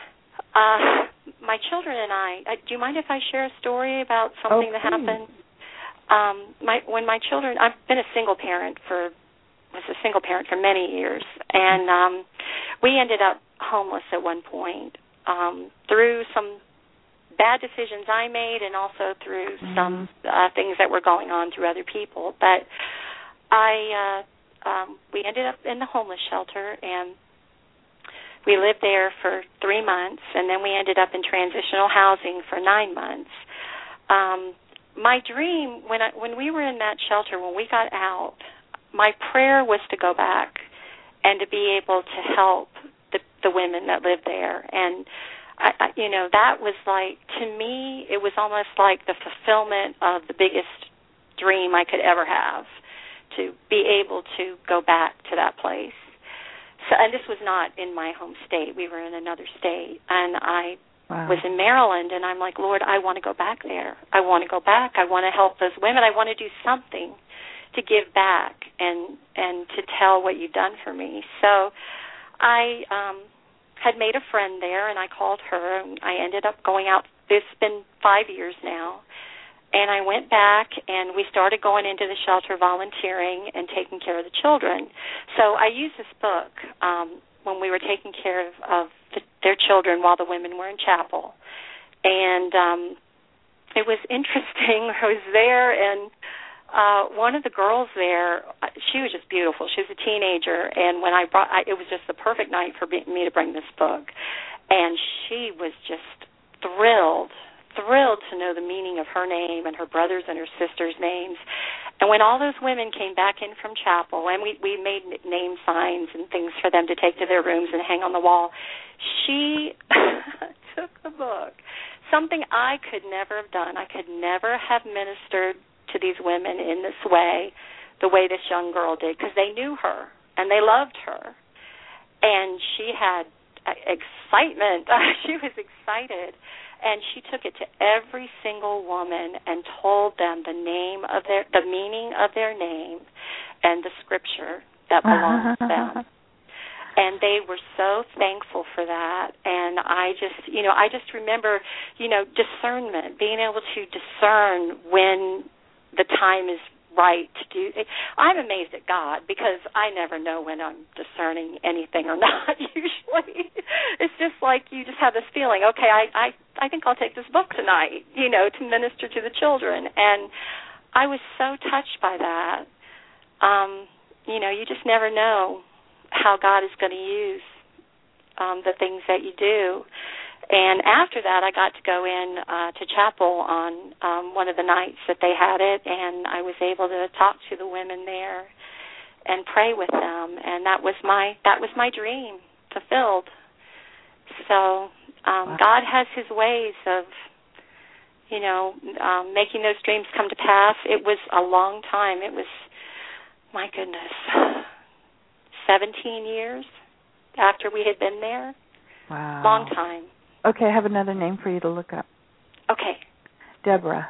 Uh, my children and I. Uh, do you mind if I share a story about something oh, that happened? Um, my when my children. I've been a single parent for. was a single parent for many years, and um, we ended up homeless at one point um, through some bad decisions I made, and also through mm-hmm. some uh, things that were going on through other people. But I, uh, um, we ended up in the homeless shelter, and we lived there for three months, and then we ended up in transitional housing for nine months. Um, my dream, when I, when we were in that shelter, when we got out, my prayer was to go back and to be able to help the, the women that lived there. And, I, I, you know, that was like, to me, it was almost like the fulfillment of the biggest dream I could ever have, to be able to go back to that place. So, and this was not in my home state. We were in another state. And I wow. was in Maryland, and I'm like, Lord, I want to go back there. I want to go back. I want to help those women. I want to do something to give back and and to tell what you've done for me. So I um, had made a friend there, and I called her, and I ended up going out. It's been five years now. And I went back, and we started going into the shelter volunteering and taking care of the children. So I used this book um, when we were taking care of, of the, their children while the women were in chapel. And um, it was interesting. I was there, and Uh, one of the girls there, she was just beautiful. She was a teenager, and when I brought, I, it was just the perfect night for me to bring this book. And she was just thrilled, thrilled to know the meaning of her name and her brothers and her sisters' names. And when all those women came back in from chapel, and we, we made name signs and things for them to take to their rooms and hang on the wall, she took the book, something I could never have done. I could never have ministered to these women in this way, the way this young girl did, because they knew her and they loved her. And she had excitement. She was excited. And she took it to every single woman and told them the name of their, the meaning of their name and the scripture that belonged to them. And they were so thankful for that. And I just, you know, I just remember, you know, discernment, being able to discern when the time is right to do it. I'm amazed at God because I never know when I'm discerning anything or not usually. It's just like you just have this feeling, okay, I, I, I think I'll take this book tonight, you know, to minister to the children. And I was so touched by that. Um, you know, you just never know how God is going to use um, the things that you do. And after that, I got to go in uh, to chapel on um, one of the nights that they had it, and I was able to talk to the women there and pray with them, and that was my that was my dream fulfilled. So um, wow. God has His ways of, you know, um, making those dreams come to pass. It was a long time. It was, my goodness, seventeen years after we had been there. Wow. Long time. Okay, I have another name for you to look up. Okay. Deborah.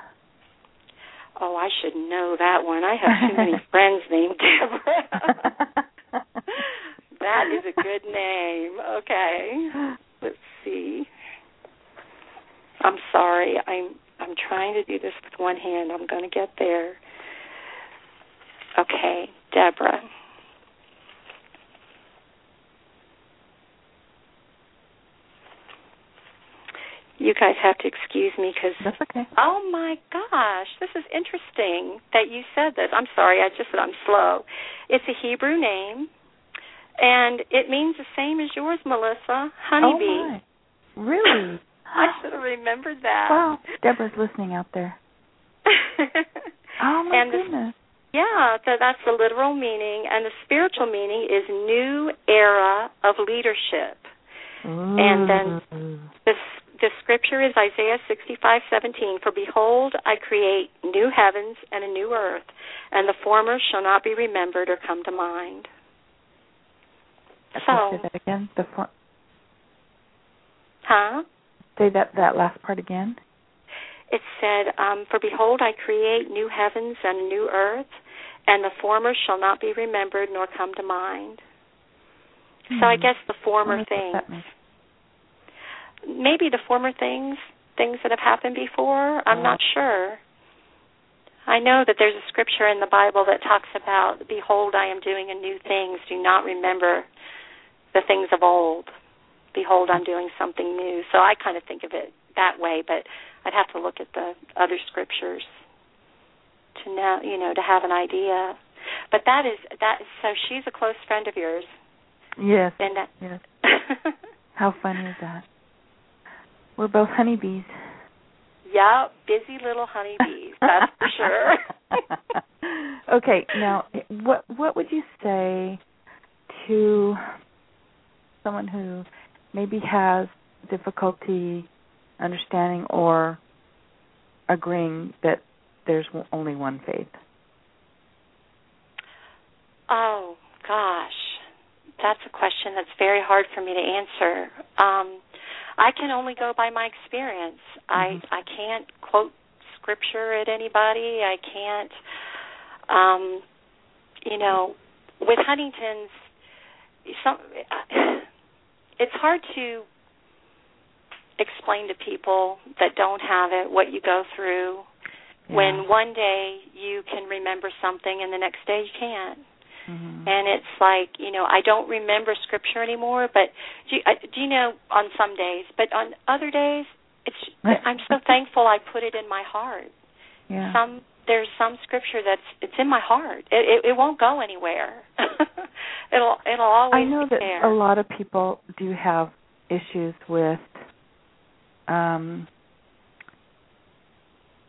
Oh, I should know that one. I have too many friends named Deborah. That is a good name. Okay. Let's see. I'm sorry. I'm I'm trying to do this with one hand. I'm going to get there. Okay, Deborah. You guys have to excuse me because, that's okay. Oh, my gosh, this is interesting that you said this. I'm sorry, I just said I'm slow. It's a Hebrew name, and it means the same as yours, Melissa, honeybee. Oh, my. Really? I should have remembered that. Wow, Deborah's listening out there. Oh, my and goodness. The, yeah, so that's the literal meaning, and the spiritual meaning is new era of leadership. Ooh. And then this The scripture is Isaiah sixty-five seventeen. For behold, I create new heavens and a new earth, and the former shall not be remembered or come to mind. Okay, so, say that again. The for- huh? Say that that last part again. It said, um, for behold, I create new heavens and a new earth, and the former shall not be remembered nor come to mind. Hmm. So I guess the former things. Maybe the former things, things that have happened before. I'm not sure. I know that there's a scripture in the Bible that talks about, behold, I am doing a new thing. Do not remember the things of old. Behold, I'm doing something new. So I kind of think of it that way, but I'd have to look at the other scriptures to know, you know, to have an idea. But that is, that is, so she's a close friend of yours. Yes, and that, yes. How funny is that? We're both honeybees. Yeah, busy little honeybees, that's for sure. Okay, now, what what would you say to someone who maybe has difficulty understanding or agreeing that there's only one faith? Oh, gosh. That's a question that's very hard for me to answer. Um, I can only go by my experience. Mm-hmm. I I can't quote scripture at anybody. I can't, um, you know, with Huntington's, some, it's hard to explain to people that don't have it what you go through yeah. when one day you can remember something and the next day you can't. Mm-hmm. And it's like, you know, I don't remember scripture anymore, but do you, do you know, on some days, but on other days, it's I'm so thankful I put it in my heart. Yeah. Some there's some scripture that's it's in my heart. It it, it won't go anywhere. it'll it'll always I know be that there. A lot of people do have issues with um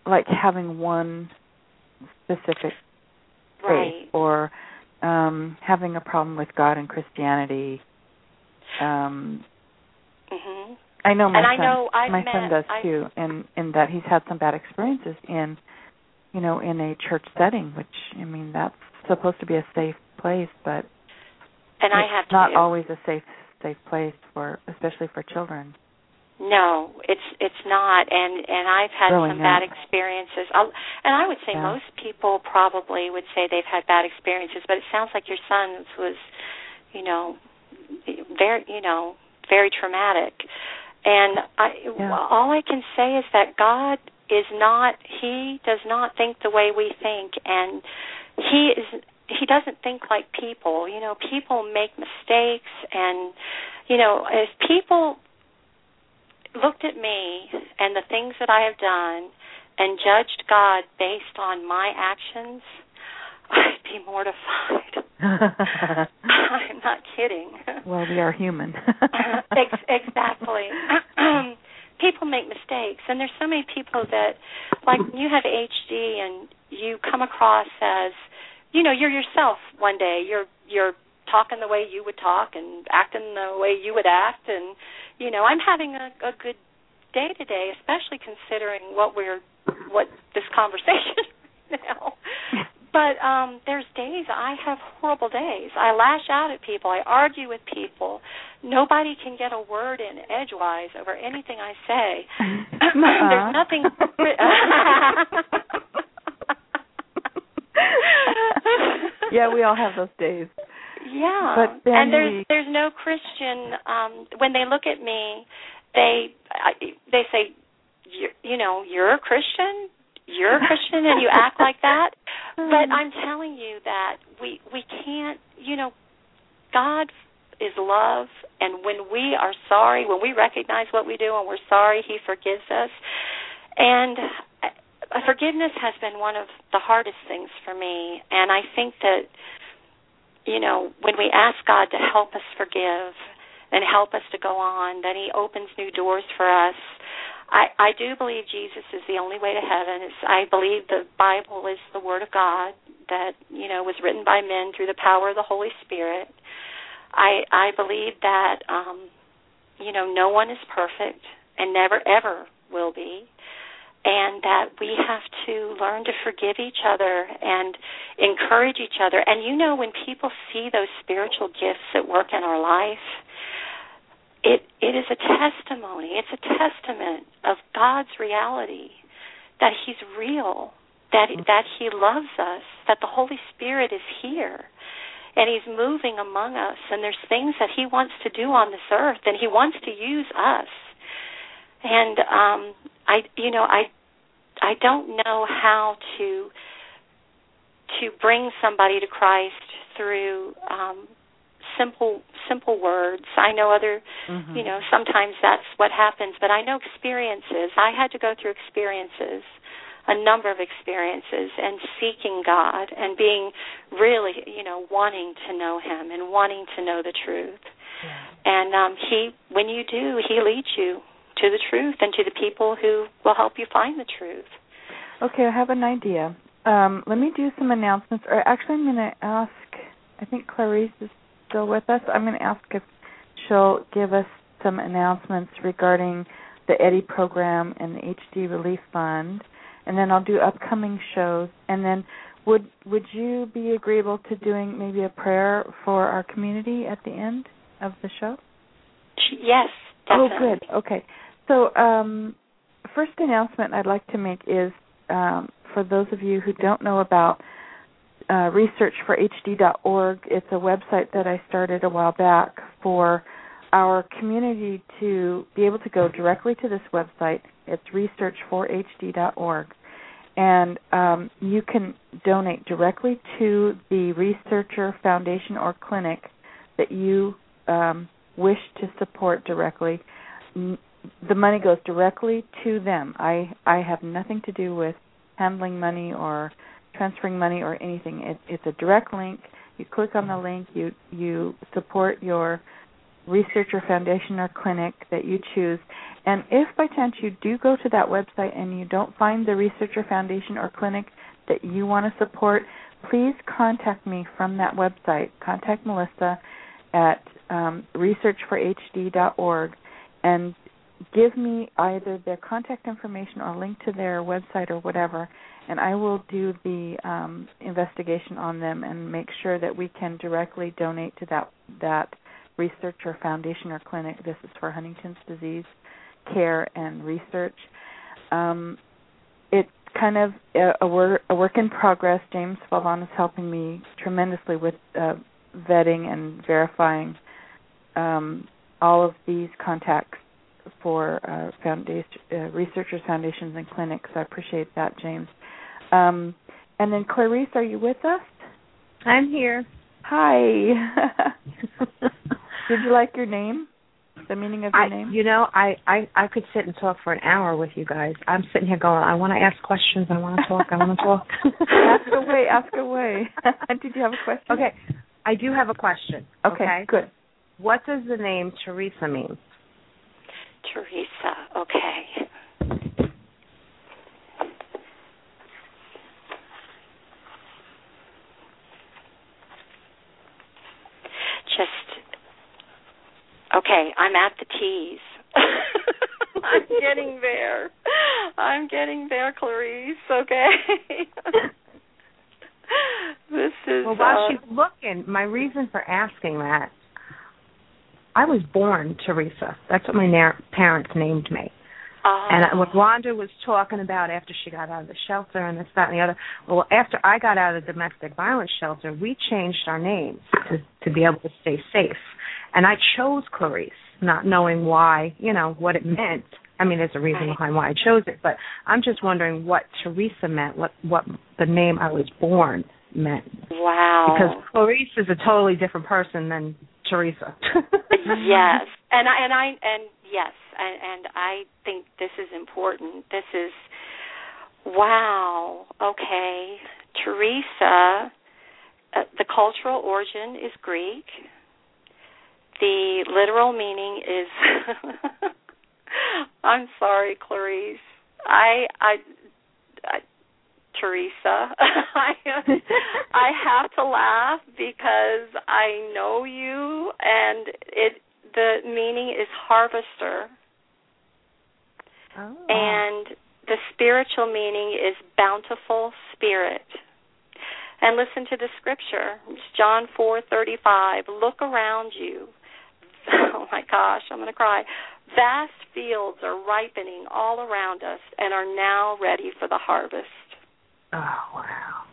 like having one specific faith, right. or um, having a problem with God and Christianity. Um, mm-hmm. I know my and son. I know I've my met, son does I've, too, and in that he's had some bad experiences in, you know, in a church setting. Which, I mean, that's supposed to be a safe place, but and it's I have not to. always a safe safe place for, especially for children. No, it's it's not, and and I've had Growing some bad up. experiences. I'll, and I would say Yeah. most people probably would say they've had bad experiences, but it sounds like your son's was, you know, very you know very traumatic. And I, Yeah. all I can say is that God is not. He does not think the way we think, and he is. He doesn't think like people. You know, people make mistakes, and you know, if people looked at me and the things that I have done and judged God based on my actions, I'd be mortified. I'm not kidding. Well, we are human. Ex- exactly. People make mistakes, and there's so many people that, like, when you have H D and you come across as, you know, you're yourself one day. You're you're talking the way you would talk and acting the way you would act, and you know, I'm having a, a good day today, especially considering what we're, what this conversation is now. But um, there's days I have horrible days. I lash out at people. I argue with people. Nobody can get a word in edgewise over anything I say. Uh-uh. There's nothing. Yeah, we all have those days. Yeah, but then and there's we... there's no Christian. Um, when they look at me, they I, they say, you, you know, you're a Christian, you're a Christian, and you act like that. But I'm telling you that we we can't. You know, God is love, and when we are sorry, when we recognize what we do and we're sorry, He forgives us. And uh, forgiveness has been one of the hardest things for me, and I think that, you know, when we ask God to help us forgive and help us to go on, then He opens new doors for us. I, I do believe Jesus is the only way to heaven. It's, I believe the Bible is the Word of God that, you know, was written by men through the power of the Holy Spirit. I I believe that, um, you know, no one is perfect and never, ever will be, and that we have to learn to forgive each other and encourage each other. And, you know, when people see those spiritual gifts at work in our life, it it is a testimony. It's a testament of God's reality, that He's real, that that He loves us, that the Holy Spirit is here, and He's moving among us, and there's things that He wants to do on this earth, and He wants to use us. And um, I, you know, I, I don't know how to to bring somebody to Christ through um, simple simple words. I know other, mm-hmm. you know, sometimes that's what happens, but I know experiences. I had to go through experiences, a number of experiences, and seeking God and being really, you know, wanting to know Him and wanting to know the truth. Yeah. And um, He, when you do, He leads you to the truth and to the people who will help you find the truth. Okay, I have an idea. Um, let me do some announcements. Or actually, I'm going to ask, I think Clarice is still with us. I'm going to ask if she'll give us some announcements regarding the Eddie program and the H D Relief Fund, and then I'll do upcoming shows. And then would would you be agreeable to doing maybe a prayer for our community at the end of the show? Yes, definitely. Oh, good. Okay. So um, first announcement I'd like to make is um, for those of you who don't know about uh, research for H D dot org, it's a website that I started a while back for our community to be able to go directly to this website. It's research for H D dot org. And um, you can donate directly to the researcher, foundation, or clinic that you um, wish to support directly. The money goes directly to them. I, I have nothing to do with handling money or transferring money or anything. It, it's a direct link. You click on the link. You you support your researcher, foundation, or clinic that you choose, And if by chance you do go to that website and you don't find the researcher foundation or clinic that you want to support, please contact me from that website. Contact Melissa at um, research for h d dot org and give me either their contact information or link to their website or whatever, and I will do the um, investigation on them and make sure that we can directly donate to that that research or foundation or clinic. This is for Huntington's disease care and research. Um, it's kind of a, a, work, a work in progress. James Falvon is helping me tremendously with uh, vetting and verifying um, all of these contacts for uh, foundation, uh, researchers, foundations, and clinics. I appreciate that, James. Um, and then, Clarice, are you with us? I'm here. Hi. Did you like your name? The meaning of your I, name? You know, I, I, I could sit and talk for an hour with you guys. I'm sitting here going, I want to ask questions. I want to talk. I want to talk. Ask away. Ask away. Did you have a question? Okay. I do have a question. Okay, okay, good. What does the name Teresa mean? Teresa, okay. Just, okay, I'm at the T's. I'm getting there. I'm getting there, Clarice, okay? This is... Well, while uh, she's looking, my reason for asking that, I was born Teresa. That's what my na- parents named me. Oh. And what Rhonda was talking about after she got out of the shelter and this, that, and the other, well, after I got out of the domestic violence shelter, we changed our names to, to be able to stay safe. And I chose Clarice, not knowing why, you know, what it meant. I mean, there's a reason right. behind why I chose it, but I'm just wondering what Teresa meant, what, what the name I was born meant. Wow. Because Clarice is a totally different person than Teresa. Yes, and I and I and yes, and, and I think this is important. This is wow. Okay, Teresa. Uh, the cultural origin is Greek. The literal meaning is. I'm sorry, Clarice. I I. I Teresa, I I have to laugh because I know you, and it the meaning is harvester, oh. and the spiritual meaning is bountiful spirit. And listen to the scripture, it's John four thirty-five. Look around you. Oh my gosh, I'm going to cry. Vast fields are ripening all around us and are now ready for the harvest. Oh, wow.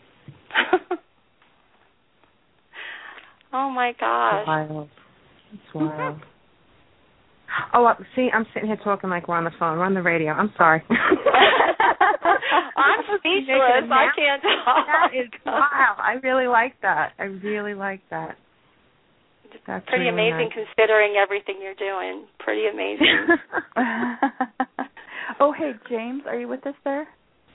Oh, my gosh. It's wild. It's wild. Oh, uh, see, I'm sitting here talking like we're on the phone. We're on the radio. I'm sorry. I'm speechless. I can't talk. That is wow. I really like that. I really like that. That's pretty really amazing nice. considering everything you're doing. Pretty amazing. Oh, hey, James, are you with us there?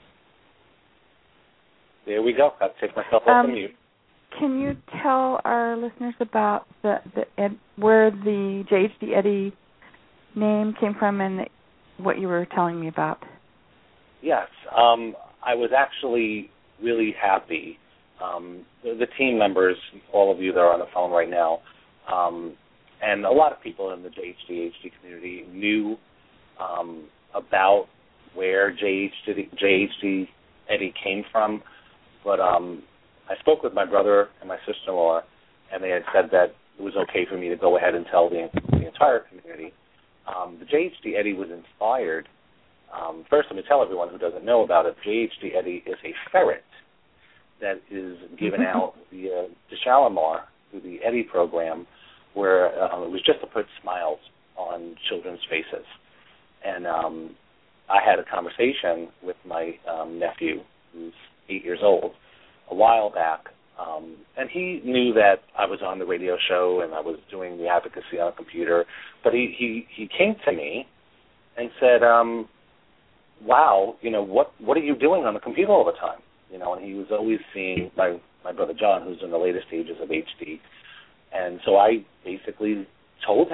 There we go. I'll take myself off um, the mute. Can you tell our listeners about the, the ed, where the J H D Eddie name came from and what you were telling me about? Yes. Um, I was actually really happy. Um, the, the team members, all of you that are on the phone right now, um, and a lot of people in the J H D H D community knew um, about where J H D Eddie came from. But um, I spoke with my brother and my sister-in-law, and they had said that it was okay for me to go ahead and tell the, the entire community. Um, the J H D Eddie was inspired. Um, first, let me tell everyone who doesn't know about it, J H D Eddie is a ferret that is given out via the Shalimar through the Eddie program, where um, it was just to put smiles on children's faces. And um, I had a conversation with my um, nephew, who's eight years old, a while back, um, and he knew that I was on the radio show and I was doing the advocacy on a computer, but he, he, he came to me and said, um, wow, you know, what what are you doing on the computer all the time? You know, and he was always seeing my, my brother John, who's in the later stages of H D, and so I basically told him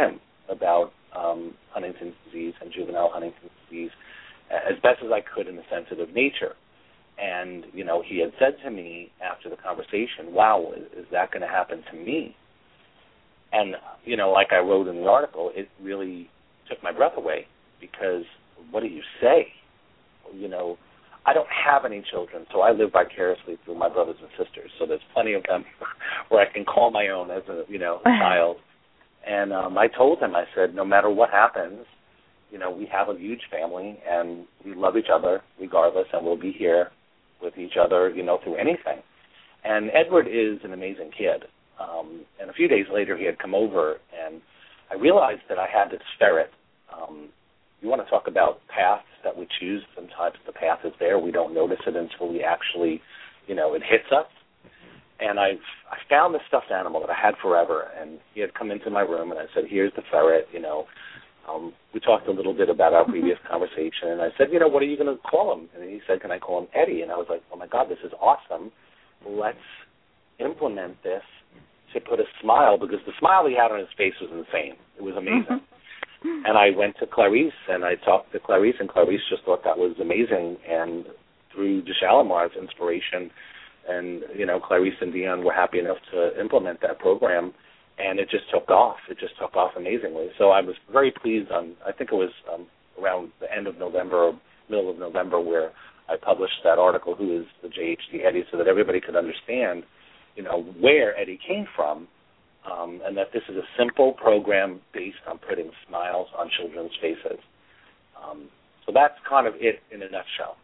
about um, Huntington's disease and juvenile Huntington's disease as best as I could in a sensitive nature. And, you know, he had said to me after the conversation, wow, is, is that going to happen to me? And, you know, like I wrote in the article, it really took my breath away because what do you say? You know, I don't have any children, so I live vicariously through my brothers and sisters. So there's plenty of them where I can call my own as a, you know, child. And um, I told him, I said, no matter what happens, you know, we have a huge family and we love each other regardless, and we'll be here with each other, you know, through anything. And Edward is an amazing kid. Um, and a few days later, he had come over, and I realized that I had this ferret. Um, you want to talk about paths that we choose. Sometimes the path is there. We don't notice it until we actually, you know, it hits us. And I've, I found this stuffed animal that I had forever, and he had come into my room, and I said, here's the ferret, you know. Um, we talked a little bit about our previous conversation, and I said, you know, what are you going to call him? And he said, can I call him Eddie? And I was like, oh, my God, this is awesome. Let's implement this to put a smile, because the smile he had on his face was insane. It was amazing. Mm-hmm. And I went to Clarice, and I talked to Clarice, and Clarice just thought that was amazing. And through DeShalamar's inspiration, and, you know, Clarice and Dion were happy enough to implement that program, and it just took off. It just took off amazingly. So I was very pleased on, I think it was um, around the end of November or middle of November where I published that article, Who is the J H D Eddie, so that everybody could understand, you know, where Eddie came from, um, and that this is a simple program based on putting smiles on children's faces. Um, so that's kind of it in a nutshell.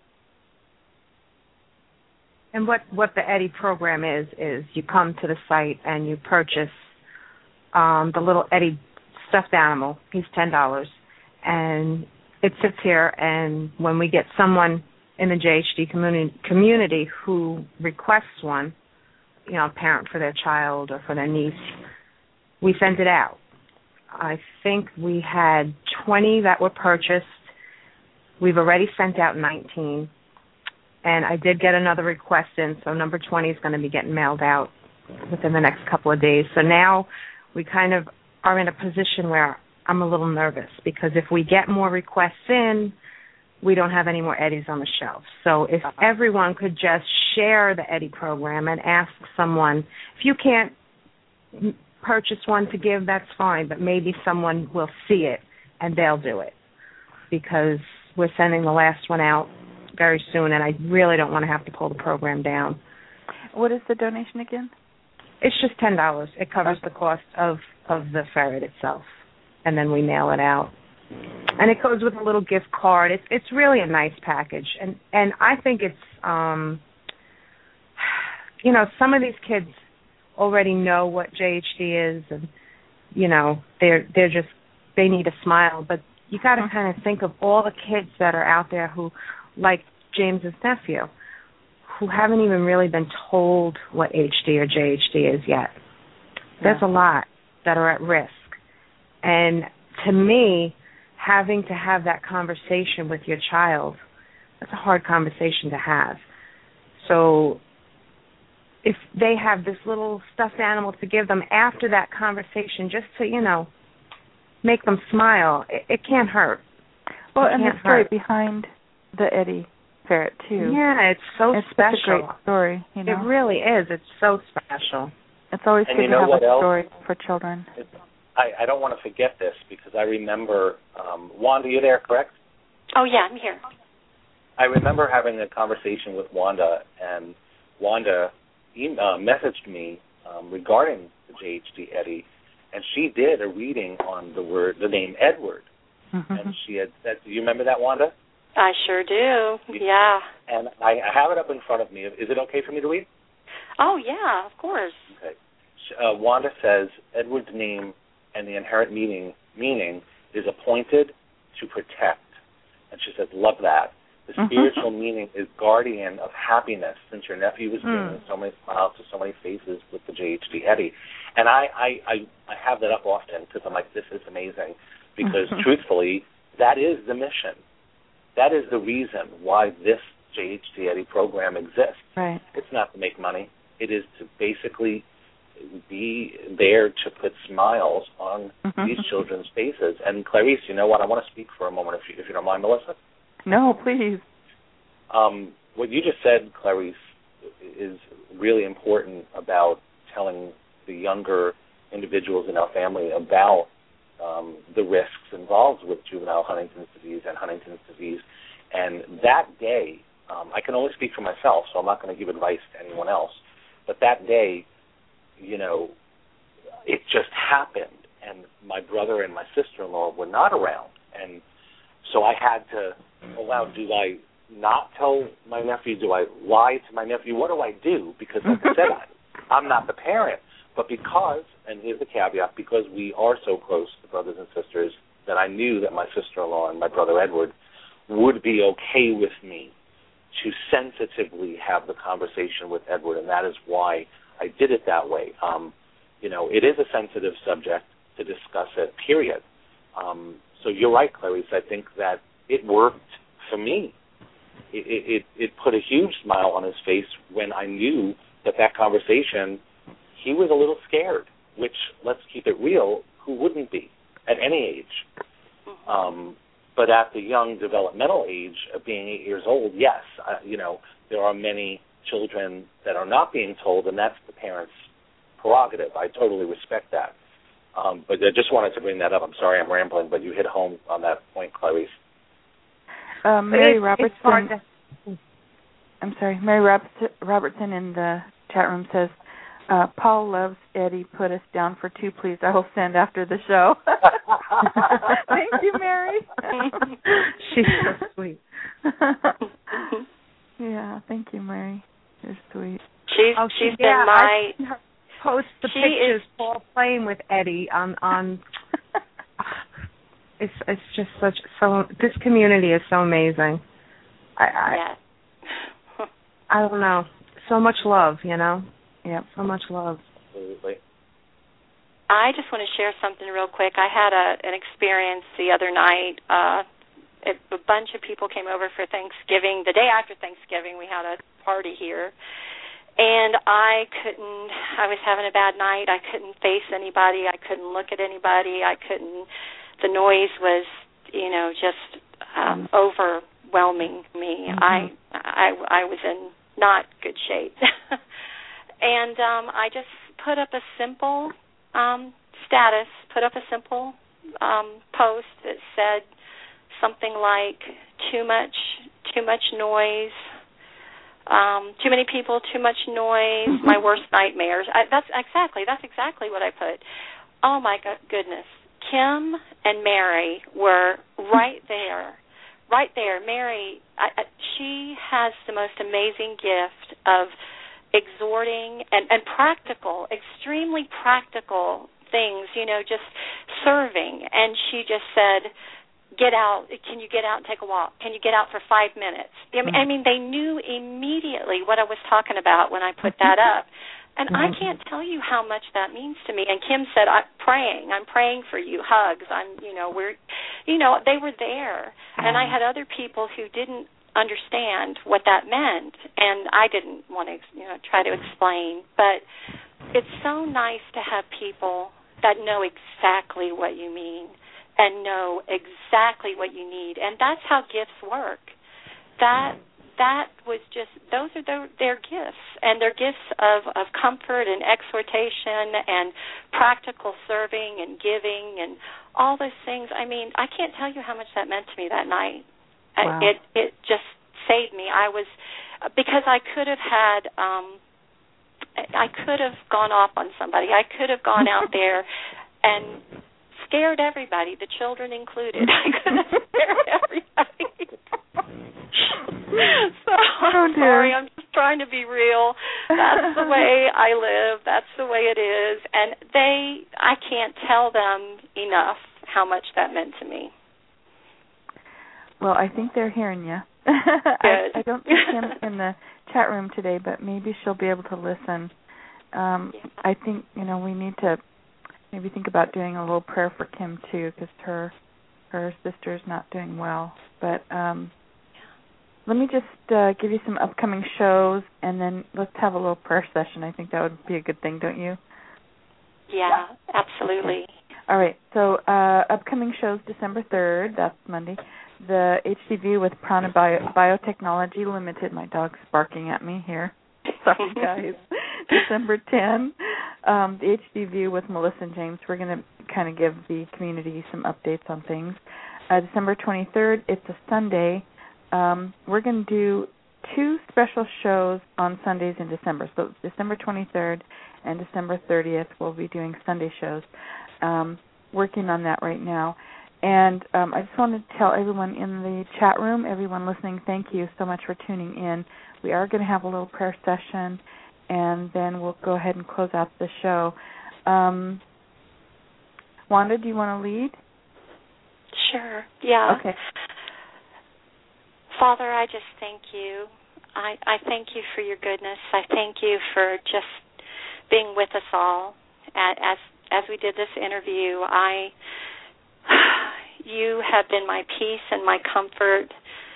And what, what the Eddie program is, is you come to the site and you purchase um, the little Eddie stuffed animal. He's ten dollars. And it sits here, and when we get someone in the J H D community, community who requests one, you know, a parent for their child or for their niece, we send it out. I think we had twenty that were purchased. We've already sent out nineteen. And I did get another request in, so number twenty is going to be getting mailed out within the next couple of days. So now we kind of are in a position where I'm a little nervous, because if we get more requests in, we don't have any more Eddies on the shelf. So if everyone could just share the Eddie program and ask someone, if you can't purchase one to give, that's fine, but maybe someone will see it and they'll do it, because we're sending the last one out very soon, and I really don't want to have to pull the program down. What is the donation again? It's just ten dollars. It covers the cost of, of the ferret itself, and then we mail it out. And it goes with a little gift card. It's it's really a nice package, and and I think it's um, you know, some of these kids already know what J H D is, and you know, they're they're just they need a smile, but you got to kind of think of all the kids that are out there who, like James's nephew, who haven't even really been told what H D or J H D is yet. There's yeah. a lot that are at risk. And to me, having to have that conversation with your child, that's a hard conversation to have. So if they have this little stuffed animal to give them after that conversation, just to, you know, make them smile, it, it can't hurt. Well, it and the story hurt. behind the Eddie ferret too. Yeah, it's so it's special. Such a great story. You know? It really is. It's so special. It's always and good you to know have what a else? story for children. It's, I, I don't want to forget this, because I remember, um, Wanda, you there, correct? Oh, yeah, I'm here. I remember having a conversation with Wanda, and Wanda e- uh, messaged me um, regarding the J H D Eddie, and she did a reading on the word, the name Edward. Mm-hmm. And she had said, do you remember that, Wanda? I sure do, yeah. And I, I have it up in front of me. Is it okay for me to read? Oh, yeah, of course. Okay. Uh, Wanda says, Edward's name and the inherent meaning, meaning is appointed to protect. And she says, love that. The mm-hmm. spiritual meaning is guardian of happiness, since your nephew was bringing mm. so many smiles to so many faces with the J H D Eddie. And I, I, I, I have that up often, because I'm like, this is amazing. Because mm-hmm. truthfully, that is the mission. That is the reason why this J H D Eddie program exists. Right. It's not to make money. It is to basically be there to put smiles on mm-hmm. these children's faces. And Clarice, you know what? I want to speak for a moment, if you, if you don't mind, Melissa. No, please. Um, what you just said, Clarice, is really important about telling the younger individuals in our family about um, the risks involved with juvenile Huntington's disease and Huntington's disease. And that day, um, I can only speak for myself, so I'm not going to give advice to anyone else, but that day, you know, it just happened, and my brother and my sister-in-law were not around. And so I had to, oh, wow, do I not tell my nephew? Do I lie to my nephew? What do I do? Because, like I said, I, I'm not the parent. But because, and here's the caveat, because we are so close, the brothers and sisters, that I knew that my sister-in-law and my brother Edward would be okay with me to sensitively have the conversation with Edward, and that is why I did it that way. Um, you know, it is a sensitive subject to discuss it, period. Um, so you're right, Clarice. I think that it worked for me. It, it, it put a huge smile on his face when I knew that that conversation, he was a little scared, which, let's keep it real, who wouldn't be at any age? Um, but at the young developmental age of being eight years old, yes, uh, you know, there are many children that are not being told, and that's the parents' prerogative. I totally respect that. Um, but I just wanted to bring that up. I'm sorry I'm rambling, but you hit home on that point, Clarice. Uh, Mary Robertson. I'm sorry, Mary Robertson, Robertson in the chat room says, uh, Paul loves Eddie. Put us down for two, please. I will send after the show. Thank you, Mary. She's so sweet. Yeah, thank you, Mary. You're sweet. She's oh, she's yeah, been my. I post the she pictures, is, Paul playing with Eddie on on. It's it's just such so. This community is so amazing. I I, yes. I don't know. So much love, you know. Yep, so much love. Absolutely. I just want to share something real quick. I had a an experience the other night. Uh, it, a bunch of people came over for Thanksgiving. The day after Thanksgiving, we had a party here. And I couldn't, I was having a bad night. I couldn't face anybody. I couldn't look at anybody. I couldn't, the noise was, you know, just um, overwhelming me. Mm-hmm. I, I, I was in not good shape. And um, I just put up a simple um, status, put up a simple um, post that said something like, too much, too much noise, um, too many people, too much noise, my worst nightmares. I, that's exactly, that's exactly what I put. Oh my goodness, Kim and Mary were right there, right there. Mary, I, I, she has the most amazing gift of exhorting and, and practical, extremely practical things, you know, just serving. And she just said, get out, can you get out and take a walk? Can you get out for five minutes? I mean, I mean they knew immediately what I was talking about when I put that up. And I can't tell you how much that means to me. And Kim said, I'm praying. I'm praying for you. Hugs. I'm, you know, we're, you know, they were there. And I had other people who didn't understand what that meant, and I didn't want to, you know, try to explain. But it's so nice to have people that know exactly what you mean and know exactly what you need, and that's how gifts work. That that was just, those are their, their gifts, and they're gifts of, of comfort and exhortation and practical serving and giving and all those things. I mean, I can't tell you how much that meant to me that night. Wow. It it just saved me. I was, because I could have had, um, I could have gone off on somebody. I could have gone out there and scared everybody, the children included. I could have scared everybody. So I'm oh, sorry. I'm just trying to be real. That's the way I live. That's the way it is. And they, I can't tell them enough how much that meant to me. Well, I think they're hearing you. I, I don't see Kim in the chat room today, but maybe she'll be able to listen. Um, yeah. I think, you know, we need to maybe think about doing a little prayer for Kim, too, because her her sister's not doing well. But um, let me just uh, give you some upcoming shows, and then let's have a little prayer session. I think that would be a good thing, don't you? Yeah, absolutely. Okay. All right. So uh, upcoming shows December third. That's Monday. The H D View with Prana Bio- Biotechnology Limited. My dog's barking at me here. Sorry, guys. December tenth. Um, the H D View with Melissa and James. We're going to kind of give the community some updates on things. Uh, December twenty-third. It's a Sunday. Um, we're going to do two special shows on Sundays in December. So December twenty-third and December thirtieth, we'll be doing Sunday shows. Um, working on that right now. And um, I just wanted to tell everyone in the chat room, everyone listening, thank you so much for tuning in. We are going to have a little prayer session, and then we'll go ahead and close out the show. Um, Wanda, do you want to lead? Sure, yeah. Okay. Father, I just thank you. I, I thank you for your goodness. I thank you for just being with us all. As as we did this interview, I, you have been my peace and my comfort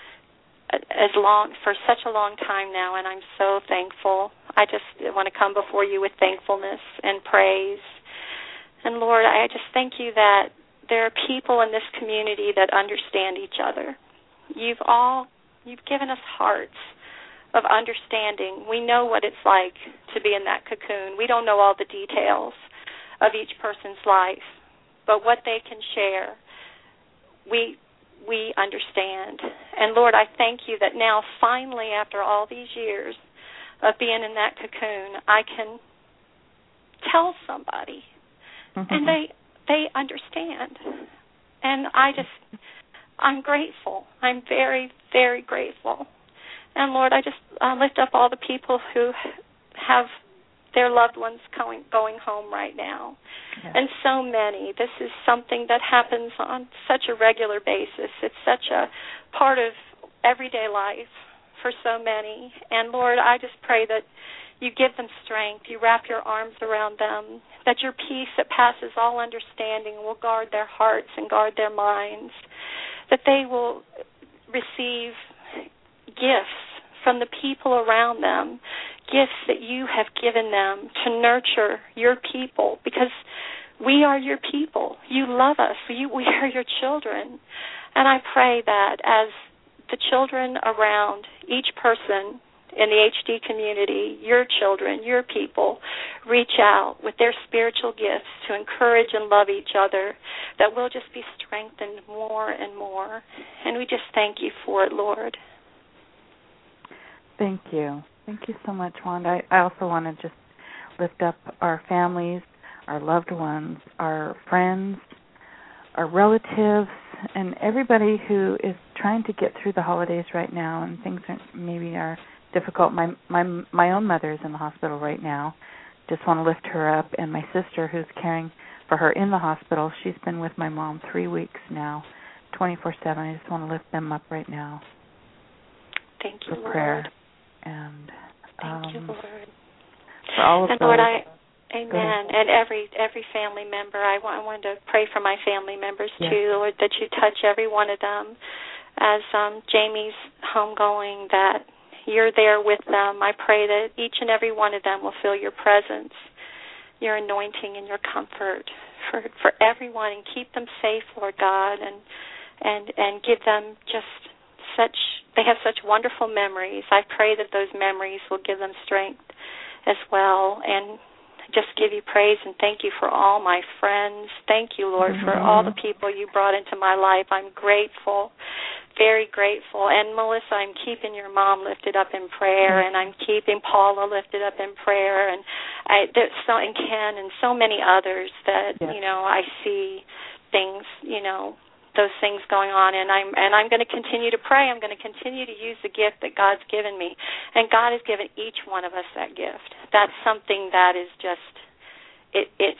as long for such a long time now, and I'm so thankful. I just want to come before you with thankfulness and praise. And Lord, I just thank you that there are people in this community that understand each other. You've all you've given us hearts of understanding. We know what it's like to be in that cocoon. We don't know all the details of each person's life, but what they can share, we we understand. And Lord, I thank you that now finally, after all these years of being in that cocoon, I can tell somebody, mm-hmm. and they they understand. And I just, I'm grateful. I'm very, very grateful. And Lord, I just uh, lift up all the people who have their loved ones going, going home right now. Yeah. And so many. This is something that happens on such a regular basis. It's such a part of everyday life for so many. And Lord, I just pray that you give them strength, you wrap your arms around them, that your peace that passes all understanding will guard their hearts and guard their minds, that they will receive gifts from the people around them, gifts that you have given them to nurture your people, because we are your people. You love us. You, we are your children. And I pray that as the children around each person in the H D community, your children, your people, reach out with their spiritual gifts to encourage and love each other, that we'll just be strengthened more and more. And we just thank you for it, Lord. Thank you. Thank you so much, Wanda. I, I also want to just lift up our families, our loved ones, our friends, our relatives, and everybody who is trying to get through the holidays right now, and things are, maybe are difficult. My my my own mother is in the hospital right now. Just want to lift her up, and my sister who's caring for her in the hospital. She's been with my mom three weeks now, twenty-four seven. I just want to lift them up right now. Thank you, for Lord. prayer. And Thank um, you, Lord. For all of and those. Lord, I, amen. And every every family member, I, want, I wanted to pray for my family members yes. too, Lord, that you touch every one of them. As um, Jamie's homegoing, that you're there with them. I pray that each and every one of them will feel your presence, your anointing, and your comfort for for everyone, and keep them safe, Lord God, and and and give them just such. They have such wonderful memories. I pray that those memories will give them strength as well, and just give you praise and thank you for all my friends. Thank you, Lord, mm-hmm. for all the people you brought into my life. I'm grateful, very grateful. And Melissa, I'm keeping your mom lifted up in prayer, mm-hmm. and I'm keeping Paula lifted up in prayer, and I, there's so and Ken and so many others that yes. you know I see things, you know. those things going on, and I'm and I'm going to continue to pray. I'm going to continue to use the gift that God's given me, and God has given each one of us that gift. That's something that is just it, it's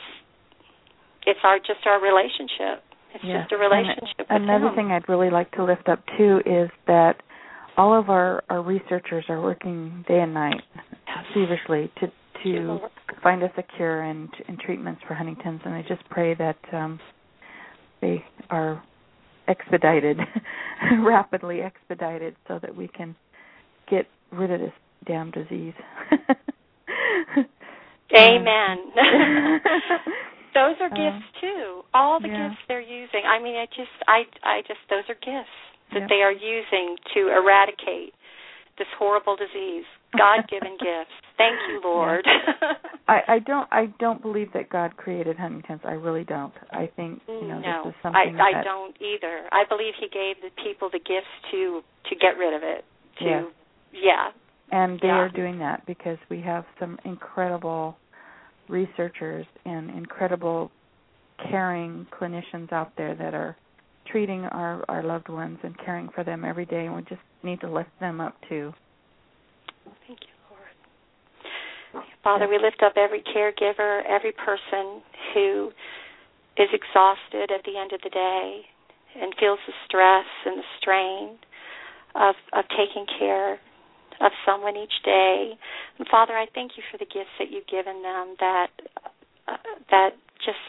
it's our just our relationship. It's yes. just a relationship. And with another Him. thing I'd really like to lift up too is that all of our, our researchers are working day and night feverishly to to find us a cure and, and treatments for Huntington's, and I just pray that um, they are expedited, rapidly expedited, so that we can get rid of this damn disease. Amen. Those are um, gifts too. All the yeah. gifts they're using. I mean, I just, I, I just, those are gifts that yep. they are using to eradicate this horrible disease. God-given gifts. Thank you, Lord. Yeah. I, I don't, I don't believe that God created Huntington's. I really don't. I think you know no, this is something I, I that, don't either. I believe He gave the people the gifts to to get rid of it. To, yeah. yeah. And they yeah. are doing that because we have some incredible researchers and incredible caring clinicians out there that are treating our, our loved ones and caring for them every day, and we just need to lift them up too. Thank you, Lord. Father, we lift up every caregiver, every person who is exhausted at the end of the day and feels the stress and the strain of, of taking care of someone each day. And Father, I thank you for the gifts that you've given them that uh, that just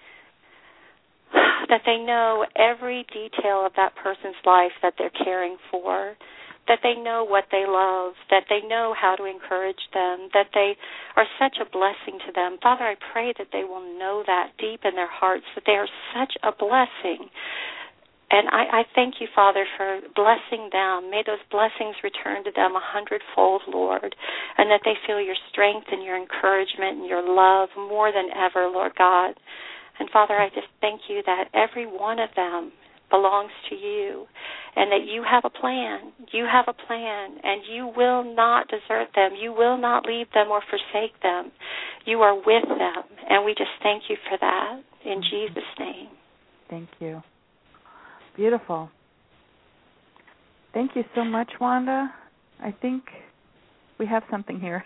that they know every detail of that person's life that they're caring for, that they know what they love, that they know how to encourage them, that they are such a blessing to them. Father, I pray that they will know that deep in their hearts, that they are such a blessing. And I, I thank you, Father, for blessing them. May those blessings return to them a hundredfold, Lord, and that they feel your strength and your encouragement and your love more than ever, Lord God. And, Father, I just thank you that every one of them belongs to you and that you have a plan. You have a plan, and you will not desert them. You will not leave them or forsake them. You are with them, and we just thank you for that in Jesus' name. Thank you. Beautiful. Thank you so much, Wanda. I think we have something here.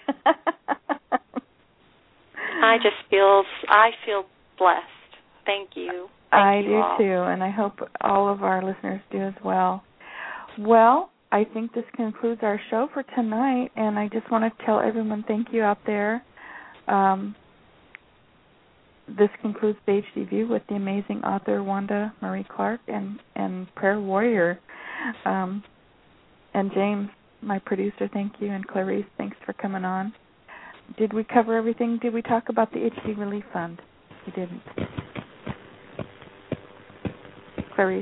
I just feel, I feel blessed. Thank you. Thank I you do all. too, and I hope all of our listeners do as well. Well, I think this concludes our show for tonight, and I just want to tell everyone thank you out there. Um, this concludes the H D View with the amazing author Wanda Marie Clark and, and prayer warrior. Um, and James, my producer, thank you, and Clarice, thanks for coming on. Did we cover everything? Did we talk about the H D Relief Fund? We didn't. Clarice?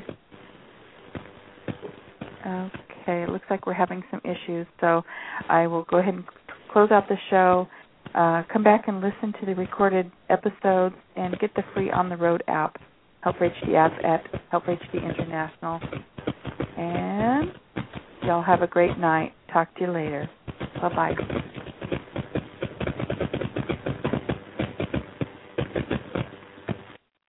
Okay, it looks like we're having some issues, so I will go ahead and close out the show. Uh, come back and listen to the recorded episodes and get the free On the Road app, Help for H D app at Help for H D International. And y'all have a great night. Talk to you later. Bye-bye.